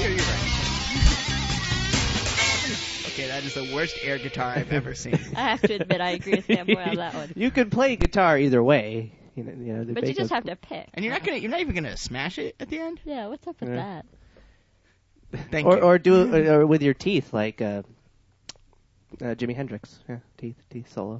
you're right. Okay, that is the worst air guitar I've ever seen. I have to admit, I agree with Fanboy on that one. You could play guitar either way. But you just have to pick. And you're not even gonna smash it at the end. Yeah, what's up with that? Thank you. Or do it or with your teeth, like Jimi Hendrix. Yeah, teeth solo.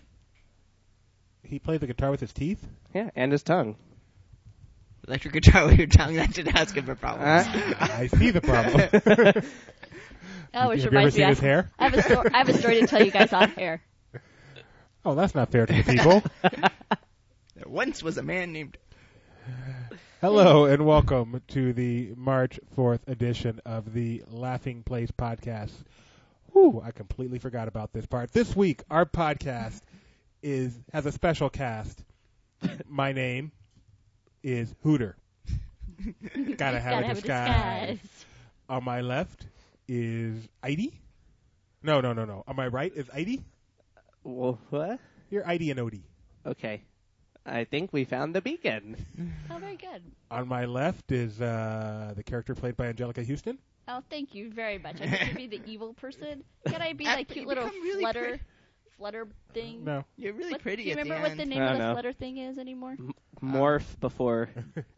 He played the guitar with his teeth? Yeah, and his tongue. Electric guitar with your tongue, that should ask him for problems. I see the problem. Oh, which Have you ever reminds me, seen his hair? I have a story to tell you guys on air. Oh, that's not fair to the people. There once was a man named... Hello and welcome to the March 4th edition of the Laughing Place podcast. Whew, I completely forgot about this part. This week, our podcast has a special cast. My name is Hooter. Gotta have a disguise. On my left is Heidi. No. On my right is Heidi. Well, what? You're Heidi and Odie. Okay. I think we found the beacon. Oh, very good. On my left is the character played by Angelica Houston. Oh, thank you very much. I get to be the evil person. Can I be like cute little really flutter thing? No. You're really pretty do you at the remember what the end. name of the flutter thing is anymore? Morph before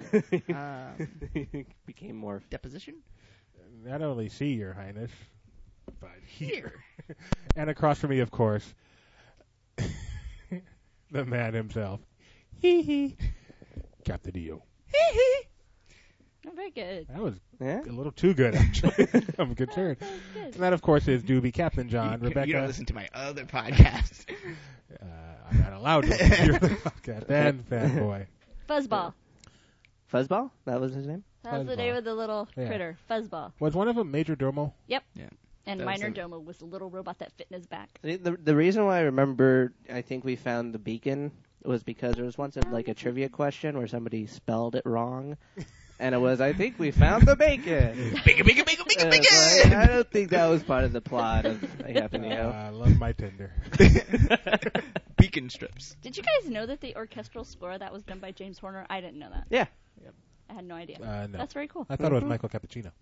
became morph. Deposition? Not only see, Your Highness, but Here. And across from me, of course, the man himself. Hee hee. Captain EO. Hee hee. Oh, very good. That was Yeah? a little too good, actually. I'm concerned. That was good. And that, of course, is Doobie Captain John. Rebecca. You don't listen to my other podcast. I'm not allowed to hear the podcast. And Fanboy. Fuzzball. Fuzzball? That was his name? That was the Fuzzball. name of the little Yeah. critter. Fuzzball. Was one of them Major Domo? Yep. Yeah. And That was Minor him. Domo was the little robot that fit in his back. The reason why I remember I think we found the beacon was because there was once a trivia question where somebody spelled it wrong. And it was, I think we found the bacon. Bacon, bacon, bacon, bacon, bacon! I don't think that was part of the plot of Captain EO. I love my Tinder. Beacon strips. Did you guys know that the orchestral score that was done by James Horner? I didn't know that. Yeah. I had no idea. No. That's very cool. I thought it was Michael Cappuccino.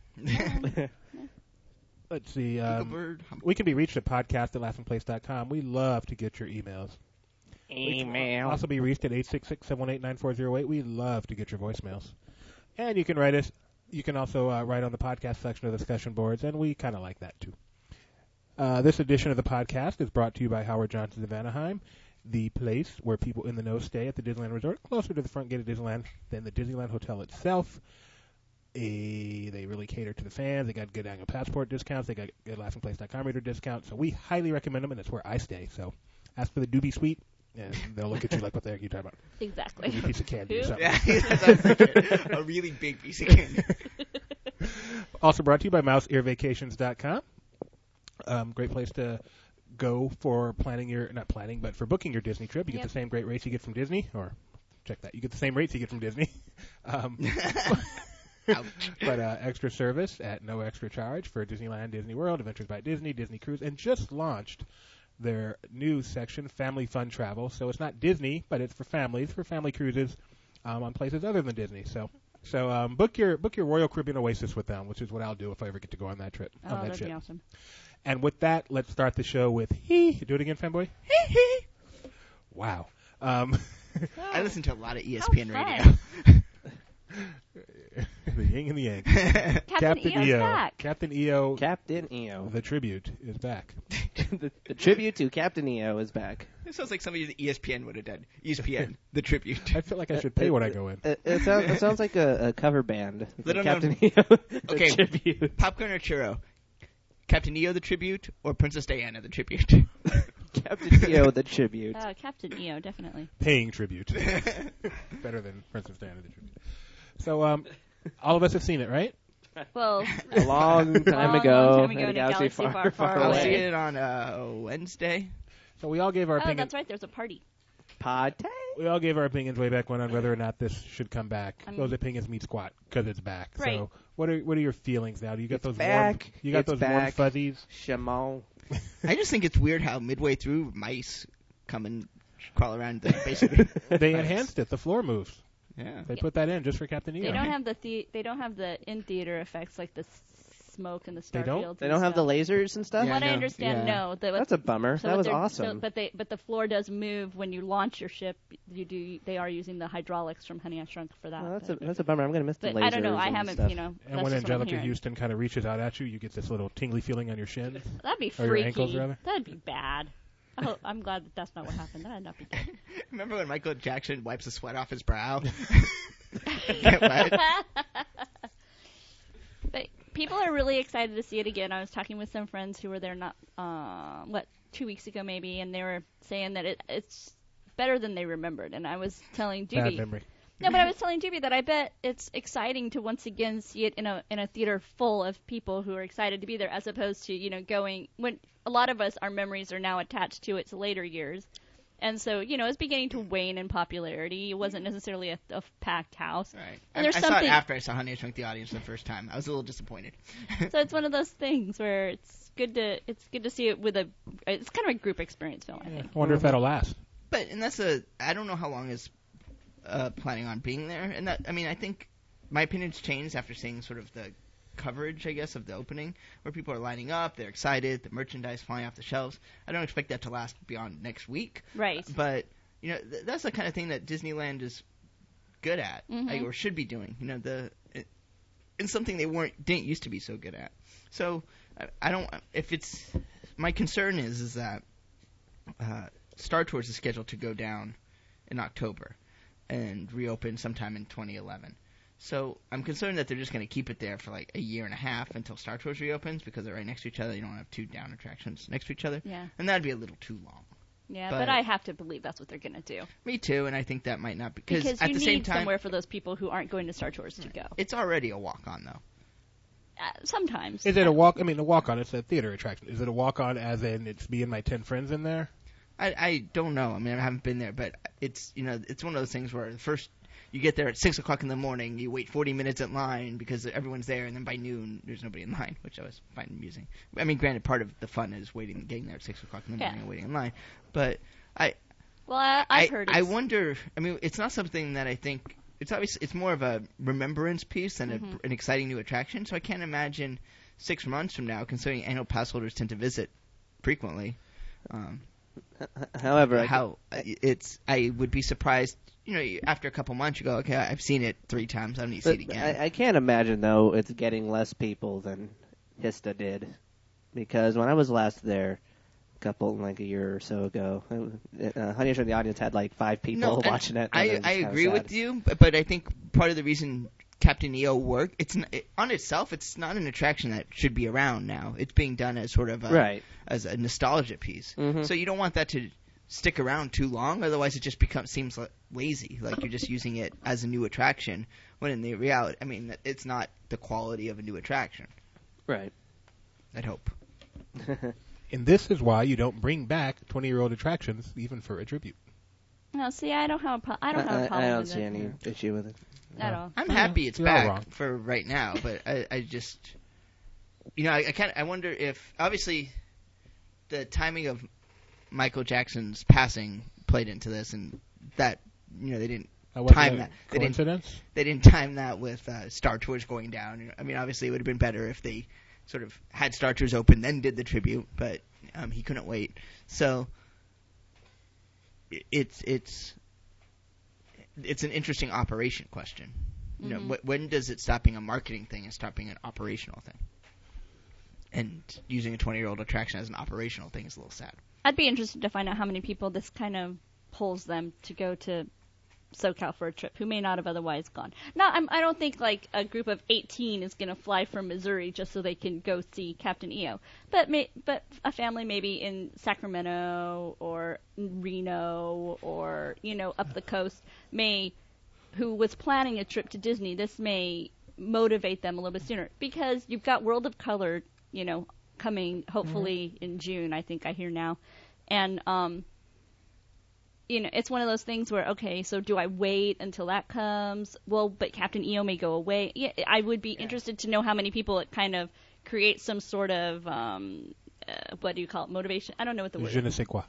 Let's see. Bird. We can be reached at podcast@laughingplace.com. We love to get your emails. Email. Also be reached at 866-718-9408. We love to get your voicemails. And you can write us. You can also write on the podcast section of the discussion boards, and we kind of like that too. This edition of the podcast is brought to you by Howard Johnson's of Anaheim, the place where people in the know stay at the Disneyland Resort, closer to the front gate of Disneyland than the Disneyland Hotel itself. They really cater to the fans. They got good annual passport discounts. They got good LaughingPlace.com reader discounts. So we highly recommend them, and it's where I stay. So ask for the Doobie Suite, and they'll look at you like, what the heck are you talking about? Exactly. Give you a piece of candy or Who? something. Yeah, that's like a really big piece of candy. Also brought to you by MouseEarVacations.com. Great place to go for but for booking your Disney trip. You get the same great rates you get from Disney, or check that. You get the same rates you get from Disney. But extra service at no extra charge for Disneyland, Disney World, Adventures by Disney, Disney Cruise, and just launched their new section, Family Fun Travel. So it's not Disney, but it's for families, for family cruises on places other than Disney. So book your Royal Caribbean Oasis with them, which is what I'll do if I ever get to go on that trip. Oh, that'd be awesome. And with that, let's start the show with hee. Do it again, fanboy. Hee hee. Wow. I listen to a lot of ESPN How radio. fun. The yin and the yang. Captain EO's back. Captain EO. Captain EO. The tribute is back. the tribute to Captain EO is back. This sounds like somebody at ESPN would have done. ESPN, the tribute. I feel like I should pay when I go in. It sounds like a cover band. Little Captain known- EO. The Okay. tribute. Popcorn or churro? Captain EO, the tribute, or Princess Diana, the tribute? Captain EO, the tribute. Captain EO, definitely. Paying tribute. Better than Princess Diana the tribute. So, all of us have seen it, right? Well, A long time ago in in a galaxy far, far I'll away. see away. it on Wednesday. So we all gave our Oh, opinions. that's right. There's a party. Pod We all gave our opinions way back when on whether or not this should come back. I mean- Those opinions meet squat because it's back. Right. So what are your feelings now? Do you got It's those back. warm? You got It's those warm back. fuzzies? Shimon. I just think it's weird how midway through mice come and crawl around the basically. They enhanced it. The floor moves. Yeah. They put that in just for Captain EO. They don't have they don't have the in theater effects like the smoke and the They star don't? fields. They and don't have the stuff. lasers and stuff? From Yeah, what I no, understand, yeah. no. That's a bummer. So That what was they're- awesome. but the floor does move when you launch your ship. They are using the hydraulics from Honey I Shrunk for that. Well, but that's a bummer. I'm going to miss the but lasers I don't know. I and haven't, stuff. you know. And that's when just what I'm Angelica hearing. Houston kind of reaches out at you, you get this little tingly feeling on your shins. That'd be Or your freaky. ankles, rather? That'd be bad. I'm glad that's not what happened. That'd not be good. Remember when Michael Jackson wipes the sweat off his brow? Get wet? But people are really excited to see it again. I was talking with some friends who were there 2 weeks ago maybe, and they were saying that it's better than they remembered. And I was telling Bad Doobie, memory. no, but I was telling Doobie that I bet it's exciting to once again see it in a theater full of people who are excited to be there, as opposed to going when a lot of us, our memories are now attached to its later years. And so, it's beginning to wane in popularity. It wasn't necessarily a packed house. Right. And there's I saw it something- after I saw Honey, I Shrunk the Audience the first time. I was a little disappointed. So it's one of those things where it's good to see it with it's kind of a group experience film, I think. I wonder if that'll last. And I don't know how long is planning on being there. And I think my opinion's changed after seeing sort of the coverage, I guess, of the opening, where people are lining up, they're excited, the merchandise flying off the shelves. I don't expect that to last beyond next week. Right. But, that's the kind of thing that Disneyland is good at, Mhm. or should be doing. And something they didn't used to be so good at. So, I don't, my concern is that Star Tours is scheduled to go down in October and reopen sometime in 2011. So I'm concerned that they're just going to keep it there for like a year and a half until Star Tours reopens, because they're right next to each other. You don't have two down attractions next to each other. Yeah. And that'd be a little too long. Yeah, But- but I have to believe that's what they're going to do. Me too, and I think that might not be. Because at you the need same time, somewhere for those people who aren't going to Star Tours to go. it's already a walk-on, though. Sometimes. Is it a walk? I mean, a walk-on. It's a theater attraction. Is it a walk-on as in it's me and my 10 friends in there? I don't know. I mean, I haven't been there, but it's it's one of those things where first you get there at 6 o'clock in the morning, you wait 40 minutes in line because everyone's there, and then by noon there's nobody in line, which I was find amusing. I mean, granted, part of the fun is getting there at 6 o'clock in the morning and waiting in line, but I've heard I it's, wonder. I mean, it's not something that I think. It's more of a remembrance piece than an exciting new attraction. So I can't imagine 6 months from now, considering annual pass holders tend to visit frequently. However, I would be surprised. After a couple months, you go, okay, I've seen it 3 times. I don't need to see it again. I can't imagine, though, it's getting less people than Hista did. Because when I was last there, a year or so ago, Honey I Shrunk the Audience had like 5 people watching it. I agree with you, but I think part of the reason Captain EO worked, on itself, it's not an attraction that should be around now. It's being done as sort of as a nostalgia piece. Mm-hmm. So you don't want that to stick around too long, otherwise it just seems lazy, like you're just using it as a new attraction, when in the reality, I mean, it's not the quality of a new attraction. Right. I'd hope. And this is why you don't bring back 20-year-old attractions, even for a tribute. No, see, I don't have a problem I with don't it. see any issue with it. At all. I'm happy it's You're all back wrong. for right now, but I just, I wonder if, obviously, the timing of Michael Jackson's passing played into this, and that, they didn't Wasn't time a that. coincidence? They didn't time that with Star Tours going down. I mean, obviously, it would have been better if they sort of had Star Tours open, then did the tribute, but he couldn't wait. So it's an interesting operation question. When does it stop being a marketing thing and stop being an operational thing? And using a 20-year-old attraction as an operational thing is a little sad. I'd be interested to find out how many people this kind of pulls them to go to SoCal for a trip who may not have otherwise gone. Now, I don't think like a group of 18 is going to fly from Missouri just so they can go see Captain EO. But a family maybe in Sacramento or Reno or up the coast who was planning a trip to Disney, this may motivate them a little bit sooner, because you've got World of Color, coming hopefully in June, I think I hear now, and it's one of those things where, okay, so do I wait until that comes? Well, but Captain EO may go away. Yeah, I would be interested to know how many people it kind of creates some sort of what do you call it, motivation? I don't know what the word Je is. ne sais quoi.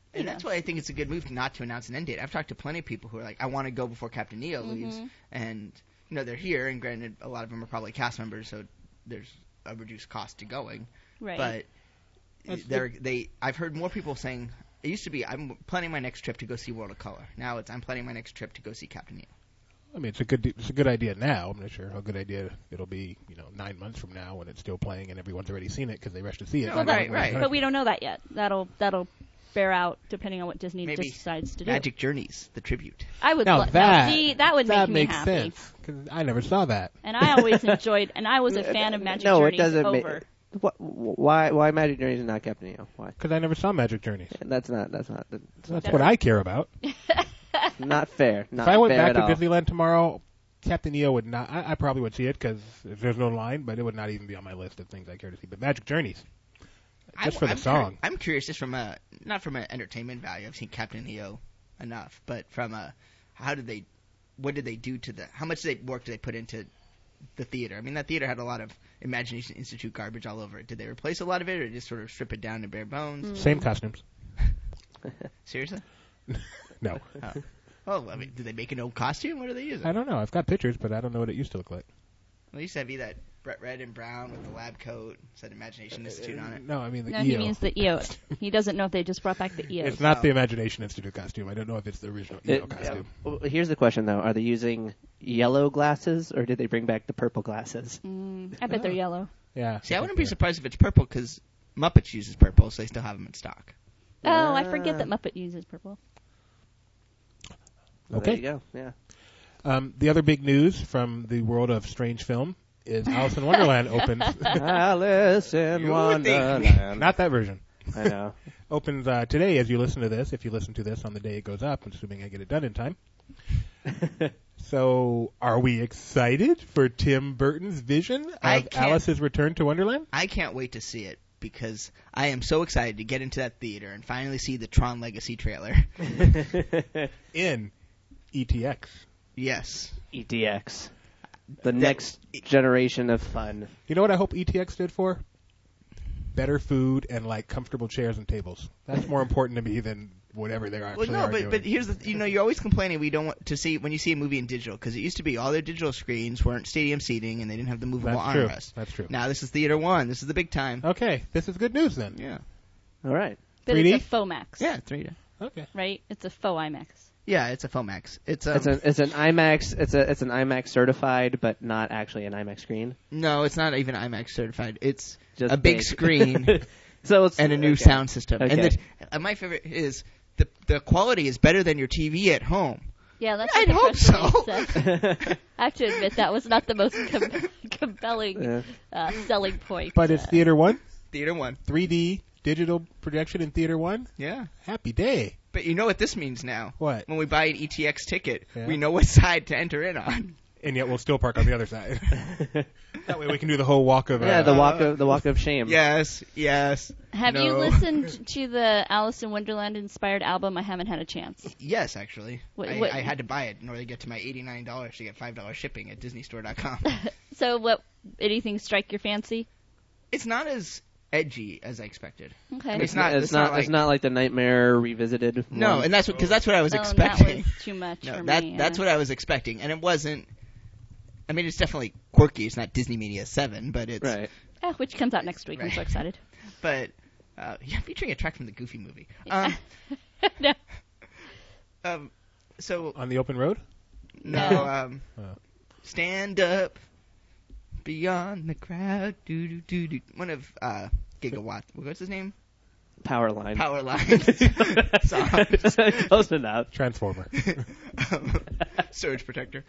And that's why I think it's a good move not to announce an end date. I've talked to plenty of people who are like, I want to go before Captain EO leaves. And, they're here, and granted, a lot of them are probably cast members, so there's a reduced cost to going. Right. But I've heard more people saying, it used to be, I'm planning my next trip to go see World of Color. Now it's, I'm planning my next trip to go see Captain EO. I mean, it's a good idea now. I'm not sure how good idea it'll be, 9 months from now when it's still playing and everyone's already seen it because they rushed to see it. Well, right. But we don't know that yet. That'll bear out depending on what Disney decides to do. Magic Journeys, the tribute. I would love that. See, that would make me makes happy. sense because I never saw that. And I always enjoyed, and I was a fan of Magic Journeys. No, it doesn't over. Why Magic Journeys and not Captain EO? Why? Because I never saw Magic Journeys. That's That's what I care about. not fair. Not if I went fair back to all. Disneyland tomorrow, Captain EO would not. I probably would see it because there's no line, but it would not even be on my list of things I care to see. But Magic Journeys, just for the song. I'm curious, just from not from an entertainment value. I've seen Captain EO enough, but from what did they do to how much work did they put into the theater? I mean, that theater had a lot of Imagination Institute garbage all over it. Did they replace a lot of it, or just sort of strip it down to bare bones? Same costumes. Seriously? No. Oh, I mean, did they make an old costume? What are they using? I don't know. I've got pictures, but I don't know what it used to look like. Well, it used to be that red and brown with the lab coat, said Imagination Institute on it. No, I mean the EO. He means the EO. He doesn't know if they just brought back the EO. It's not the Imagination Institute costume. I don't know if it's the original EO costume. Here's the question, though. Are they using yellow glasses, or did they bring back the purple glasses? I bet they're yellow. Yeah. See, I wouldn't be surprised if it's purple, because Muppets uses purple, so they still have them in stock. Oh, I forget that Muppet uses purple. Well, Okay. there you go. Yeah. The other big news from the world of strange film is Alice in Wonderland opens. Alice in Wonderland. Not that version. I know. Opens today as you listen to this. If you listen to this on the day it goes up, assuming I get it done in time. So, are we excited for Tim Burton's vision of Alice's Return to Wonderland? I can't wait to see it, because I am so excited to get into that theater and finally see the Tron Legacy trailer. In ETX. Yes. ETX. The next generation of fun. You know what I hope ETX stood for? Better food and comfortable chairs and tables. That's more important to me than whatever they're actually doing. But here's the you're always complaining we don't want to see when you see a movie in digital, because it used to be all their digital screens weren't stadium seating and they didn't have the movable armrest. That's true. Now this is Theater 1. This is the big time. Okay, this is good news then. Yeah. All right. But 3D? it's a FOMAX. Yeah, 3D. Okay. Right? It's a faux IMAX. Yeah, it's a FOMAX. It's It's an IMAX. It's an IMAX certified, but not actually an IMAX screen. No, it's not even IMAX certified. It's Just a big screen so it's and a new sound system. Okay. And my favorite is the quality is better than your TV at home. Yeah, that's I'd what the hope press release said. I have to admit that was not the most compelling selling point. But it's Theater 1? Theater 1. 3D digital projection in Theater 1? Yeah. Happy day. But you know what this means now? What? When we buy an ETX ticket, Yeah. we know what side to enter in on. And yet we'll still park on the other side. That way we can do the whole walk of... the walk of shame. Yes. Have you No. listened to the Alice in Wonderland inspired album? I haven't had a chance. Yes, actually. What- I had to buy it in order to get to my $89 to get $5 shipping at DisneyStore.com. So anything strike your fancy? It's not as edgy as I expected. Okay. It's not like the Nightmare Revisited. No, one. and that's because that's what I was That expecting. was too much No, for that me. that's what I was expecting, and it wasn't. I mean, it's definitely quirky. It's not Disney Mania 7, but it's right. Which comes out next week. I'm Right. so excited. But featuring a track from the Goofy movie. No. So On the open road? no. Oh. Stand up beyond the crowd. Do do do do. One of Gigawatt. What's his name? Powerline. Song. Close enough. Transformer. Surge protector.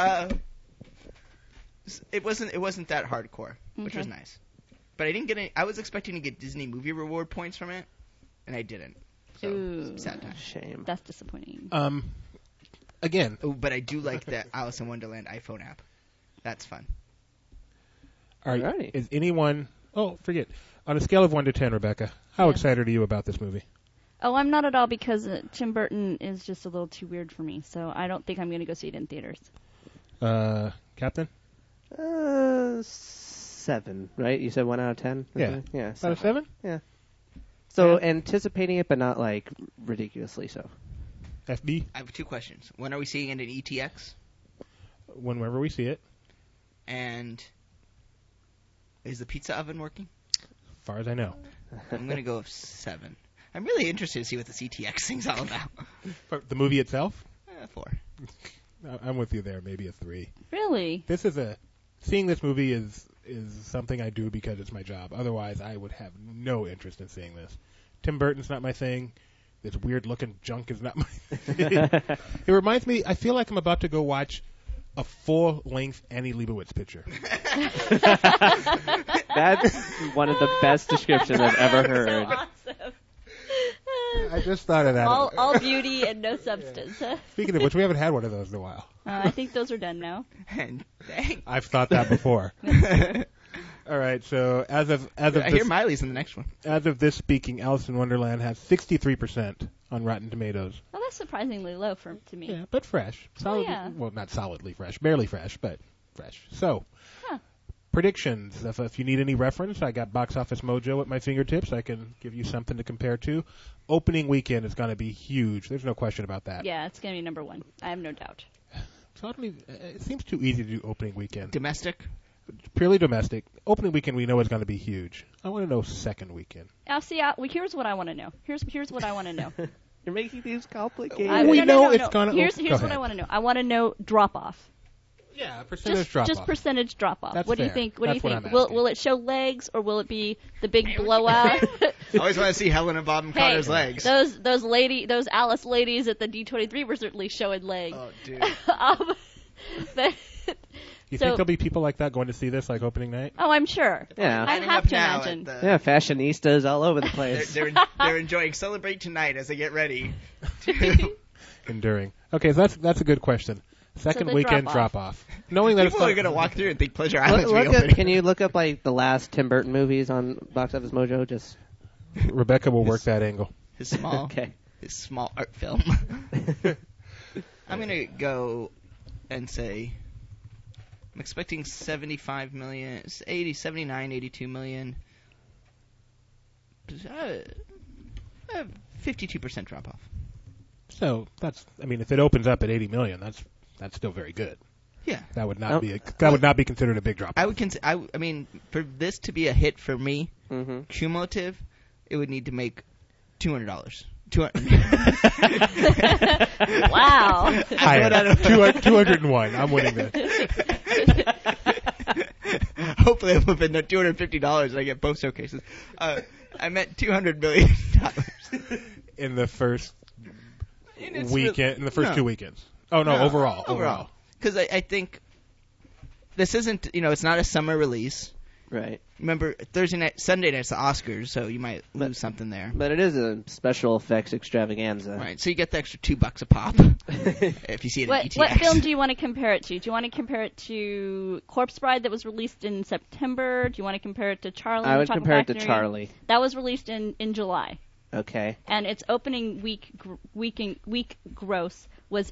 It wasn't that hardcore, which was Okay. nice. But I didn't get any. I was expecting to get Disney movie reward points from it, and I didn't. So Ooh. sad time. Shame. That's disappointing. Again, Oh, but I do like the Alice in Wonderland iPhone app. That's fun. Alrighty. is anyone... Oh, forget. On a scale of 1 to 10, Rebecca, how Yeah. excited are you about this movie? Oh, I'm not at all, because Tim Burton is just a little too weird for me. So I don't think I'm going to go see it in theaters. Captain? 7, right? You said 1 out of 10? Yeah. Yeah. About a 7? Yeah. So anticipating it, but not like ridiculously so. FB, I have 2 questions. When are we seeing it in ETX? whenever we see it. And is the pizza oven working? As far as I know. I'm going to go with 7. I'm really interested to see what this ETX thing's all about. For the movie itself, 4. I'm with you there. Maybe a 3. Really? Seeing this movie is something I do because it's my job. Otherwise, I would have no interest in seeing this. Tim Burton's not my thing. This weird-looking junk is not my thing. It reminds me, I feel like I'm about to go watch a full-length Annie Leibovitz picture. That's one of the best descriptions I've ever heard. So awesome. I just thought of that. All beauty and no substance. Speaking of which, we haven't had one of those in a while. I think those are done now. And dang. I've thought that before. All right, so as of I this, hear Miley's in the next one. as of this speaking, Alice in Wonderland has 63% on Rotten Tomatoes. Well, that's surprisingly low to me. Yeah, but fresh. yeah. Well, not solidly fresh, barely fresh, but fresh. So, Huh. predictions. If you need any reference, I got Box Office Mojo at my fingertips. I can give you something to compare to. Opening weekend is going to be huge. There's no question about that. Yeah, it's going to be number 1. I have no doubt. Suddenly, it seems too easy to do opening weekend. Domestic? Purely domestic. Opening weekend, we know is going to be huge. I want to know second weekend. Now, see, here's what I want to know. Here's what I want to know. You're making these complicated. We know it's gonna- Here's go what ahead. I want to know. I want to know drop off. Yeah, percentage drop Just off. percentage drop off. That's What do you fair. think? What do you That's what think? I'm Will asking. it show legs or will it be the big blowout? I always want to see Helena Bonham Carter's legs. Those Alice ladies at the D23 were certainly showing legs. Oh, dude. But, You so- think there'll be people like that going to see this, like opening night? oh, I'm sure. Yeah. I Lining have up to now imagine. at the- Yeah, fashionistas all over the place. They're enjoying Celebrate Tonight as they get ready. to- Enduring. Okay, so that's a good question. Second the weekend drop-off. drop off. Knowing that People are going to walk through and think Pleasure Island's Look up, reopening. can you look up like the last Tim Burton movies on Box Office Mojo? Just Rebecca will work that angle. His small, okay. his small art film. I'm going to go and say I'm expecting 75 million, 80, 79, 82 million. 52% drop off. So if it opens up at 80 million, that's still very good. Yeah. That would not Oh. be considered a big drop. I would I mean, for this to be a hit for me, Mm-hmm. cumulative, it would need to make $200. Wow. Higher. 201. I'm winning this. Hopefully, I'm within $250 and I get both showcases. I meant $200 million. In the first It's weekend, in the first no. 2 weekends. Oh no, overall. Because I think this isn't, it's not a summer release. Right. Remember, Sunday night's the Oscars, so you might lose something there. But it is a special effects extravaganza. Right, so you get the extra $2 a pop if you see it in ETX. What film do you want to compare it to? Do you want to compare it to Corpse Bride that was released in September? Do you want to compare it to Charlie? I and the would Chocolate compare it to Factory? Charlie. That was released in July, Okay. and its opening week gross was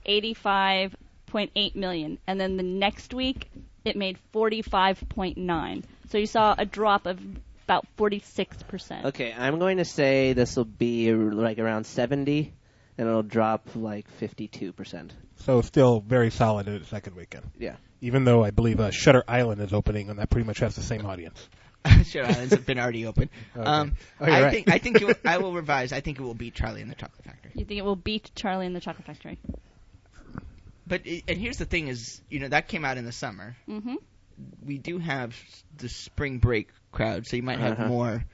85.8 million, and then the next week it made 45.9. So you saw a drop of about 46%. Okay, I'm going to say this will be like around 70, and it'll drop like 52%. So still very solid in its second weekend. Yeah. Even though I believe Shutter Island is opening, and that pretty much has the same audience. Shutter Island's been already open. Okay. Oh, you're right. I will revise. I think it will beat Charlie and the Chocolate Factory. You think it will beat Charlie and the Chocolate Factory? And here's the thing: is that came out in the summer. Mm-hmm. We do have the spring break crowd, so you might have Uh-huh. more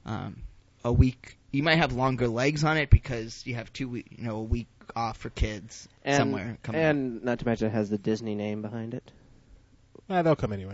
a week. You might have longer legs on it because you have a week off for kids And, somewhere coming up. and not to mention it has the Disney name behind it. They'll come anyway.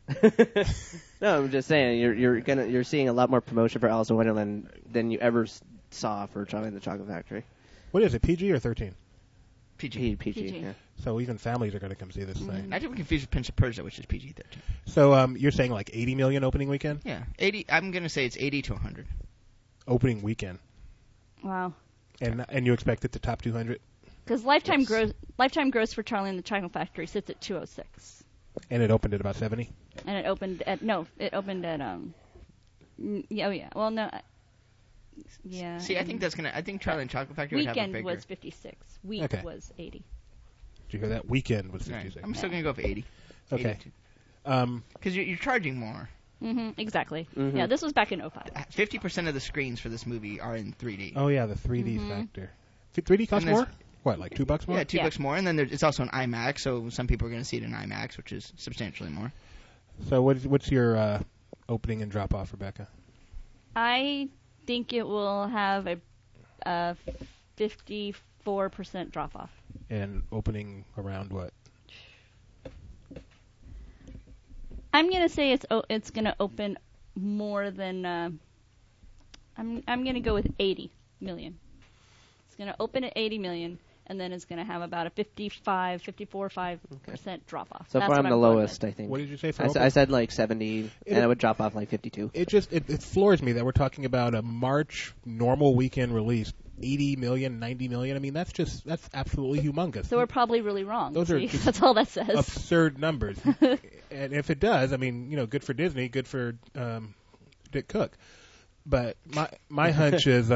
No, I'm just saying you're seeing a lot more promotion for Alice in Wonderland than you ever saw for Charlie and the Chocolate Factory. What is it, PG or 13? PG. PG. Yeah. So even families are going to come see this thing. Not to be confused with Prince of Persia, which is PG-13. So you're saying like 80 million opening weekend? Yeah, 80. I'm gonna say it's 80 to 100. Opening weekend. Wow. And you expect it to top 200? Because lifetime Yes. gross for Charlie and the Chocolate Factory sits at 206, And it opened at about 70? and it opened at yeah, oh yeah. Well, no, Yeah. See, I think that's gonna. I think Charlie and Chocolate Factory would have a Weekend bigger. was 56. Week Okay. was 80. Did you hear that? Weekend was Right. 56. I'm still gonna go for 80. Okay. 'Cause you're charging more. Exactly. Mhm. Yeah, this was back in 05. 50% of the screens for this movie are in 3D. Oh yeah, the 3D factor. 3D costs And there's- more? What, like $2 more? Yeah, $2 more, and then it's also an IMAX, so some people are going to see it in IMAX, which is substantially more. So what's your opening and drop off, Rebecca? I think it will have a 54% drop off. And opening around what? I'm gonna say it's gonna open more than I'm gonna go with 80 million. It's gonna open at 80 million, and then it's gonna have about a 54.5% drop off. So That's far what I'm the going lowest, with. I think. What did you say for I opening? said like 70, and it would drop off like 52. It floors me that we're talking about a March normal weekend release, 80 million, 90 million. I mean, that's absolutely humongous. So we're probably really wrong. Those are See? just That's all that says. absurd numbers. And if it does, I mean, good for Disney, good for Dick Cook. But my hunch is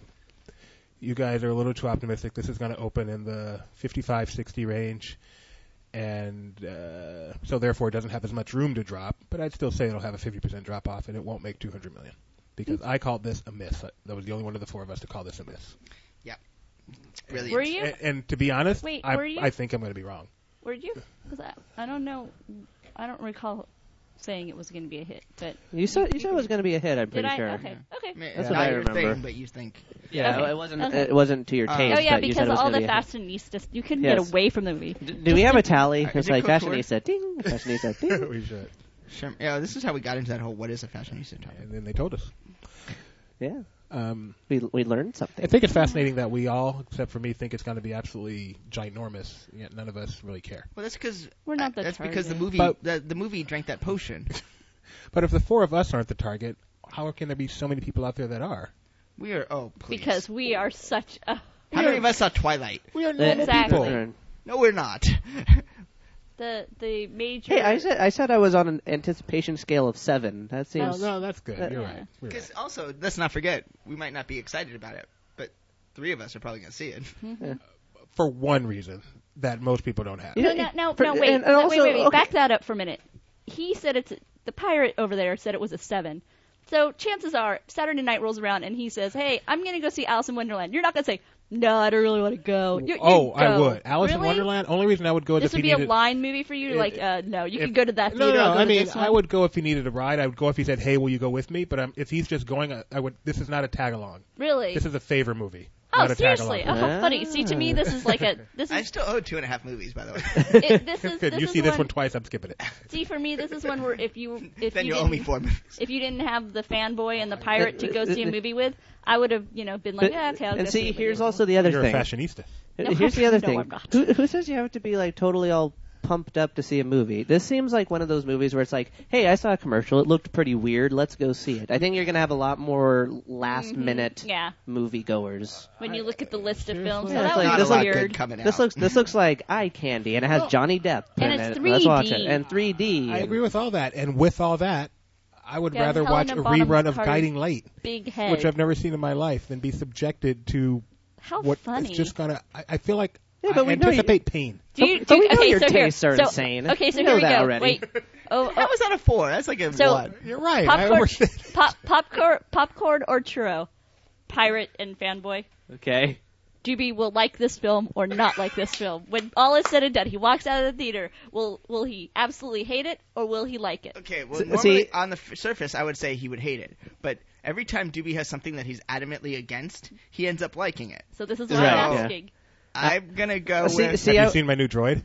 you guys are a little too optimistic. This is going to open in the 55-60 range, and so therefore it doesn't have as much room to drop. But I'd still say it'll have a 50% drop off, and it won't make 200 million because I called this a miss. That was the only one of the four of us to call this a miss. It's brilliant. Were you? And to be honest, Wait, I were you? I think I'm going to be wrong. Were you? Because I don't know. I don't recall saying it was going to be a hit. But You said it was going to be a hit. I'm did pretty I? sure. Okay. Okay. I mean, That's not what I your remember. thing, but you think. Yeah, Okay. it wasn't. Okay. It wasn't to your taste. Oh yeah, but you said because it was all gonna the be a hit. fashionistas, you couldn't Yes. get away from the movie. Do we have a tally? Is It's it like Couture? fashionista ding, fashionista ding. We should. Sure. Yeah, this is how we got into that whole what is a fashionista topic. And then they told us. Yeah, we learned something. I think it's fascinating that we all, except for me, think it's going to be absolutely ginormous. Yet none of us really care. Well, that's because We're not the that's because the target. movie the movie drank that potion. But if the four of us aren't the target, how can there be so many people out there that are? We are. Oh, please. Because we are such a. How many of us saw Twilight? We are normal Exactly. people. No, we're not. The major. Hey, I said I was on an anticipation scale of 7. That No, seems. no, that's good. You're Yeah. right. You're Because right. also, let's not forget, we might not be excited about it, but 3 of us are probably going to see it. For one reason that most people don't have. Yeah. No, For- wait. and also- wait. okay. Back that up for a minute. He said the pirate over there said it was a 7. So chances are Saturday night rolls around and he says, "Hey, I'm going to go see Alice in Wonderland." You're not going to say, "No, I don't really want to go." You I go. would. Alice in Really? Wonderland. Only reason I would go is This if would he be needed. a line movie for you. No, you can go to that No, theater. no. I'll go I to mean, this I one. would go if he needed a ride. I would go if he said, "Hey, will you go with me?" But if he's just going, I would. This is not a tag along. Really? This is a favor movie. Oh, not a tag seriously? along. Oh, how funny. See, to me, this is like a. This I is. still owe 2.5 movies, by the way. This is. Good. This You is see this one one twice. I'm skipping it. See, for me, this is one where if you Then you didn't, owe me 4 movies. if you didn't have the fanboy and the pirate to go see a movie with, I would have been like, yeah, okay, I'll go and see, see here's it. also the other You're thing. a fashionista. No, Here's the other no, thing. I'm not. Who says you have to be like totally all pumped up to see a movie? This seems like one of those movies where it's like, hey, I saw a commercial. It looked pretty weird. Let's go see it. I think you're going to have a lot more last-minute Yeah, moviegoers. when you look at the list of films, Seriously? so Yeah, that it's was like- Not a lot weird. good coming out. This looks like eye candy, and it has Johnny Depp And in it's it. Let's watch 3D. it. And 3D. I agree with all that, and with all that, I would Yeah, rather watch Helena a Bonham rerun of Carter's Guiding Light, Big head. which I've never seen in my life, than be subjected to How what funny. it's just gonna. I feel like Yeah, but I we know you- anticipate pain. Do you, But we know okay, your so here, tastes are so, insane. Okay, so We here know we that go. already. Wait. That was not a 4. That's like a So- 1. You're right. I Popcorn, overstand. popcorn or churro? Pirate and fanboy. Okay. Doobie will like this film or not like this film. When all is said and done, he walks out of the theater. Will he absolutely hate it or will he like it? Okay, well, See- normally on the surface, I would say he would hate it. But every time Doobie has something that he's adamantly against, he ends up liking it. So this is what Right, I'm yeah. asking. I'm going to go See- with... see, Have I- you seen my new droid?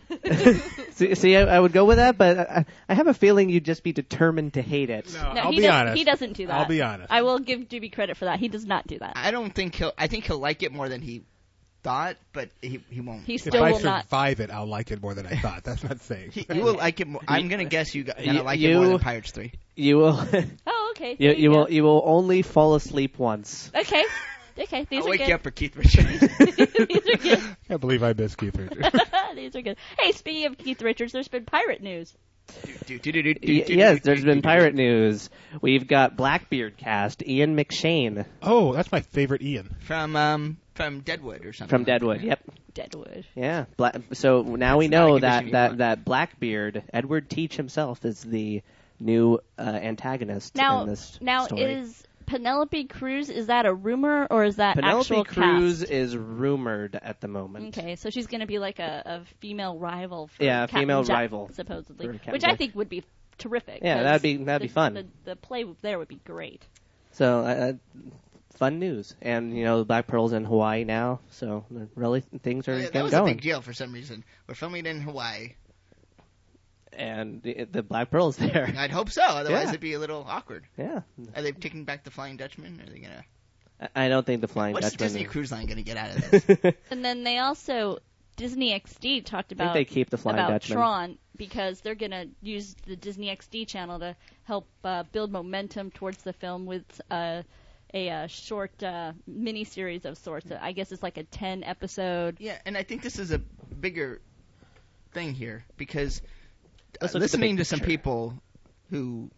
See, I would go with that, but I have a feeling you'd just be determined to hate it. No, I'll he be doesn't, honest. He doesn't do that. I'll be honest. I will give Doobie credit for that. He does not do that. I don't think he'll... I think he'll like it more than he thought, but he won't. He If still I will not. survive it, I'll like it more than I thought. That's not saying. He will like it more. I'm going to guess you're going to You- like it more you- than Pirates 3. You will. Oh, okay. you There you go. will. You will only fall asleep once. Okay. Okay. These I'll are wake good. you up for Keith Richards. These are good. I can't believe I missed Keith Richards. These are good. Hey, speaking of Keith Richards, there's been pirate news. Yes, there's been pirate news. We've got Blackbeard cast, Ian McShane. Oh, that's my favorite Ian. From Deadwood or something. From Deadwood, yep. Deadwood. Yeah. So now we That's not know a condition you want. that Blackbeard, Edward Teach himself, is the new antagonist in this story. Is Penelope Cruz, is that a rumor or is that actual Penelope Cruz cast? is rumored at the moment. Okay, so she's going to be like a female rival for Yeah, Captain female Jack, rival supposedly, for Captain which Jack. I think would be terrific. Yeah, 'cause that'd be fun. The play there would be great. So fun news, and Black Pearl's in Hawaii now, so really things are That getting was a going. big deal for some reason. We're filming it in Hawaii. And the Black Pearl's there. I'd hope so. Otherwise, Yeah. it'd be a little awkward. Yeah, Are they taking back the Flying Dutchman? Are they gonna? I don't think the Flying What's Dutchman. Disney Cruise Line gonna get out of this? And then they also Disney XD talked I about think they keep the Flying about Dutchman. Tron because they're going to use the Disney XD channel to help build momentum towards the film with a short mini series of sorts. I guess it's like a 10 episode. Yeah, and I think this is a bigger thing here because Let's look at the listening big to some picture. people who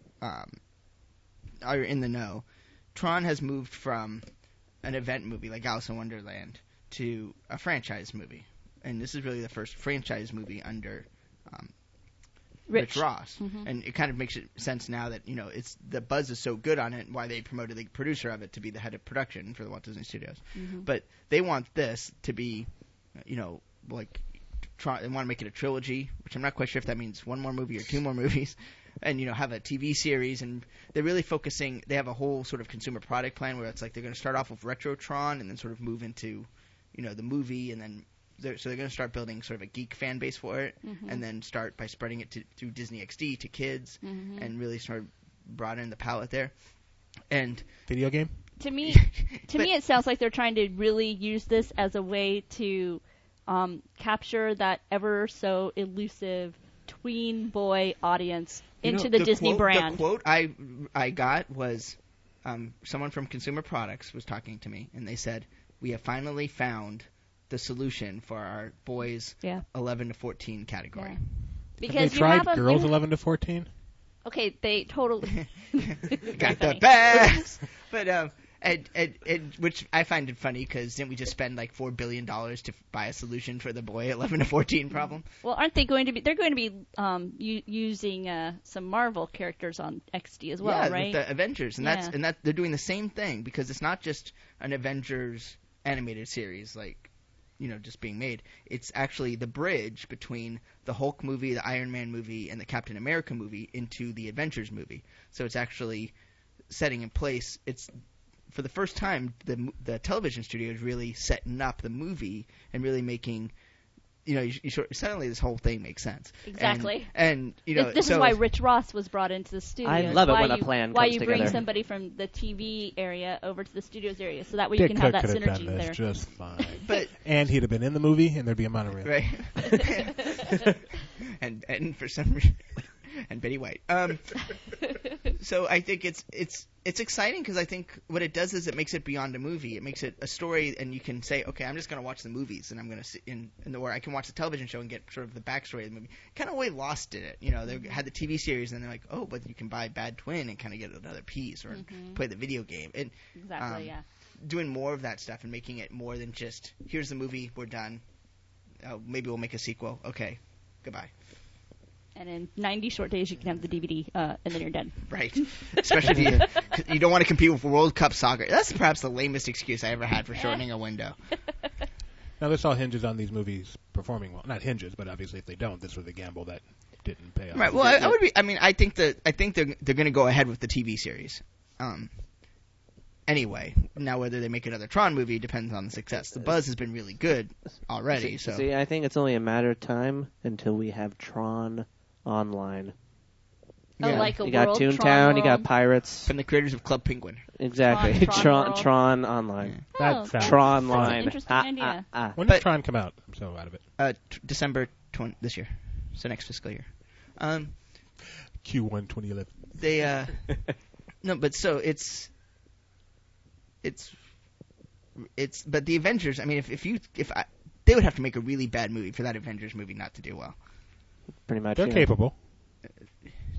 are in the know, Tron has moved from an event movie like Alice in Wonderland to a franchise movie, and this is really the first franchise movie under Rich Ross, and it kind of makes sense now that it's the buzz is so good on it, why they promoted the producer of it to be the head of production for the Walt Disney Studios. But they want this to be, like they want to make it a trilogy, which I'm not quite sure if that means one more movie or two more movies, and have a TV series, and they're really focusing. They have a whole sort of consumer product plan where it's like they're going to start off with Retrotron and then sort of move into, the movie, and then. They're going to start building sort of a geek fan base for it, and then start by spreading it through Disney XD to kids, and really sort of broaden the palette there. And Video game? To me, it sounds like they're trying to really use this as a way to capture that ever so elusive tween boy audience into the Disney brand. The quote I got was someone from Consumer Products was talking to me, and they said, "We have finally found the solution for our boys 11 to 14 category." Yeah. Have Because they tried you girls 11 to 14? Okay, they totally Got the best. But and which I find it funny because didn't we just spend like $4 billion to buy a solution for the boy 11 to 14 problem? Well, aren't they going to be? They're going to be using some Marvel characters on XD as well, right? With the Avengers, and that they're doing the same thing because it's not just an Avengers animated series like. Just being made. It's actually the bridge between the Hulk movie, the Iron Man movie, and the Captain America movie into the Avengers movie. So it's actually setting in place. It's for the first time the television studio is really setting up the movie and really making. Suddenly this whole thing makes sense. Exactly. And this is why Rich Ross was brought into the studio. I love it when a plan Why comes you bring together. somebody from the TV area over to the studios area, so that way Dick you can have Cook that could have synergy done this there. just fine. But and he'd have been in the movie, and there'd be a monorail. right. and for some reason, and Betty White. So I think it's exciting because I think what it does is it makes it beyond a movie. It makes it a story, and you can say, okay, I'm just going to watch the movies, and I'm going to sit or I can watch the television show and get sort of the backstory of the movie. Kind of way Lost did it. They had the TV series, and they're like, oh, but you can buy Bad Twin and kind of get another piece or play the video game. And Exactly. Yeah. doing more of that stuff and making it more than just here's the movie, we're done. Maybe we'll make a sequel. Okay, goodbye. And in 90 short days, you can have the DVD, and then you're done. Right. Especially if you don't want to compete with World Cup soccer. That's perhaps the lamest excuse I ever had for shortening a window. Now, this all hinges on these movies performing well. Not hinges, but obviously if they don't, this was a gamble that didn't pay off. Right. Well, I would be. I mean, I think they're going to go ahead with the TV series. Anyway, now whether they make another Tron movie depends on the success. The buzz has been really good already. So See, I think it's only a matter of time until we have Tron online. Oh, Yeah. like a You got world Toontown, Tron you got world? Pirates. from the creators of Club Penguin. Exactly. Tron World. Tron online. Oh, That sounds Tron that's an line. interesting idea. When But- does Tron come out? I'm so out of it. December this year, so next fiscal year. Q1 2011. They no, but so it's but the Avengers. I mean, they would have to make a really bad movie for that Avengers movie not to do well. Pretty much. They're yeah. capable.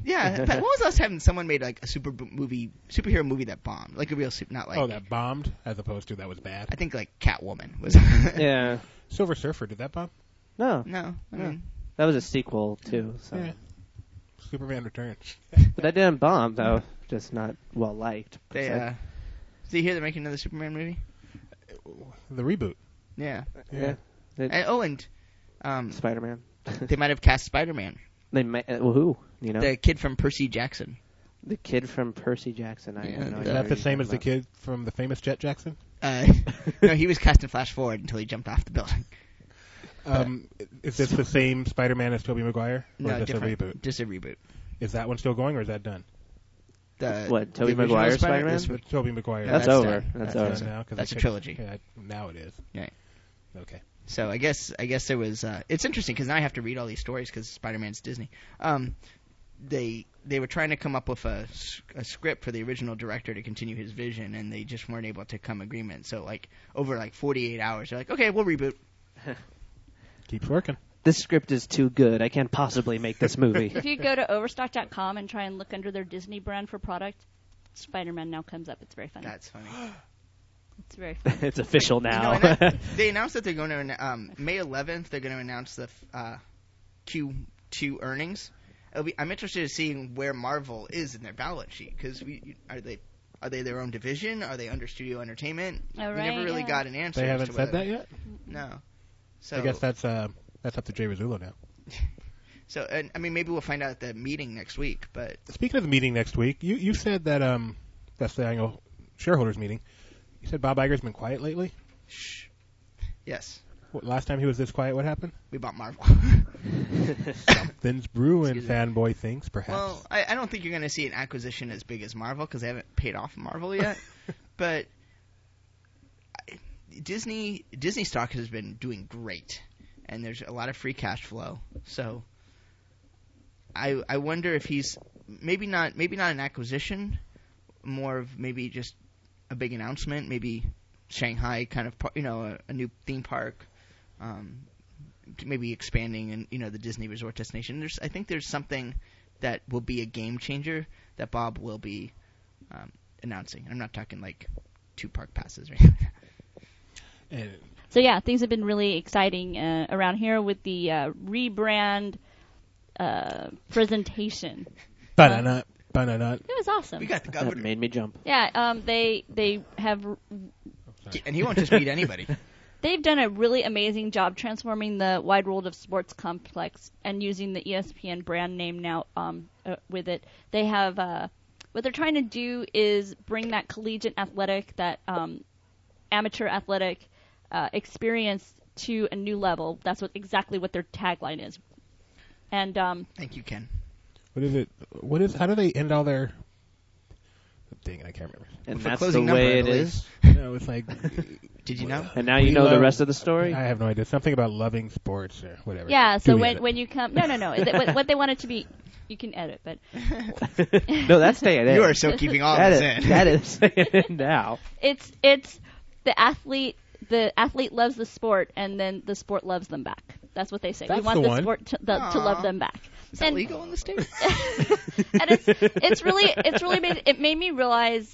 Yeah, but when was the last time someone made like a superhero movie that bombed? Like a real not like. Oh, that bombed as opposed to that was bad. I think like Catwoman was. Yeah. Silver Surfer, did that bomb? No. No, I mean. That was a sequel too. So. Yeah. Superman Returns. But that didn't bomb though. Just not well liked. They did you hear they're making another Superman movie? The reboot. Yeah. Yeah. And Spider-Man. they might have cast Spider-Man. They might. Well, who? You know. The kid from Percy Jackson. The kid from Percy Jackson. I have no Is idea that who the you're same talking as the about. kid from the famous Jet Jackson? No, he was cast in Flash Forward until he jumped off the building. Is this the same Spider-Man as Tobey Maguire? Or No, is this different. a reboot? Just a reboot. Is that one still going, or is that done? What, Tobey the original Maguire Spider-Man? is- Tobey Maguire. Yeah, That's that's over. done. That's That's over. done. Now, 'cause That's I a couldn't- trilogy. Yeah, now it is. Yeah. Okay. So I guess there was. It's interesting because now I have to read all these stories because Spider-Man's Disney. They were trying to come up with a script for the original director to continue his vision, and they just weren't able to come agreement. So like over like 48 hours, they're like, okay, we'll reboot. Keeps working. This script is too good. I can't possibly make this movie. If you go to Overstock.com and try and look under their Disney brand for product, Spider-Man now comes up. It's very funny. That's funny. It's very funny. It's official now. They announced that they're going to May 11th. They're going to announce the Q2 earnings. I'm interested in seeing where Marvel is in their balance sheet because are they their own division? Are they under Studio Entertainment? Oh, We right, never really yeah. got an answer. They as haven't to said whether- that yet? No. So I guess that's up to Jay Rizzullo now. So I mean maybe we'll find out at the meeting next week. But Speaking of the meeting next week, you said that that's the annual shareholders meeting. You said Bob Iger's been quiet lately. shh. Yes, Last time he was this quiet, what happened? we bought Marvel. Something's brewing, Excuse me. fanboy thinks, perhaps. Well, I don't think you're going to see an acquisition as big as Marvel because they haven't paid off Marvel yet. But Disney stock has been doing great, and there's a lot of free cash flow. So I wonder if he's maybe not an acquisition, more of maybe just a big announcement, maybe Shanghai kind of a new theme park. Maybe expanding and the Disney resort destination. I think there's something that will be a game changer that Bob will be announcing. I'm not talking like 2 park passes, right? And So yeah, things have been really exciting around here with the rebrand presentation. banana. It was awesome. We got the That governor, made me jump. Yeah, they have and he won't just meet anybody. they've done a really amazing job transforming the Wide World of Sports complex and using the ESPN brand name now with it. They have what they're trying to do is bring that collegiate athletic, that amateur athletic experience to a new level. That's exactly what their tagline is. And Thank you, Ken. What is it? How do they end all their? Dang it, I can't remember. And For that's the closing number, way I it believe. is. No, it's like Did you know? And now you We know the love- rest of the story? I have no idea. Something about loving sports or whatever. yeah, so Do we edit? when you come, no, what they want it to be, you can edit, but No, that's staying in. You are so keeping all That this is, in. that is staying in now. it's the athlete loves the sport, and then the sport loves them back. That's what they say. We That's want the the one. sport to love Aw. them back. Is that legal in the States? And it's really made me realize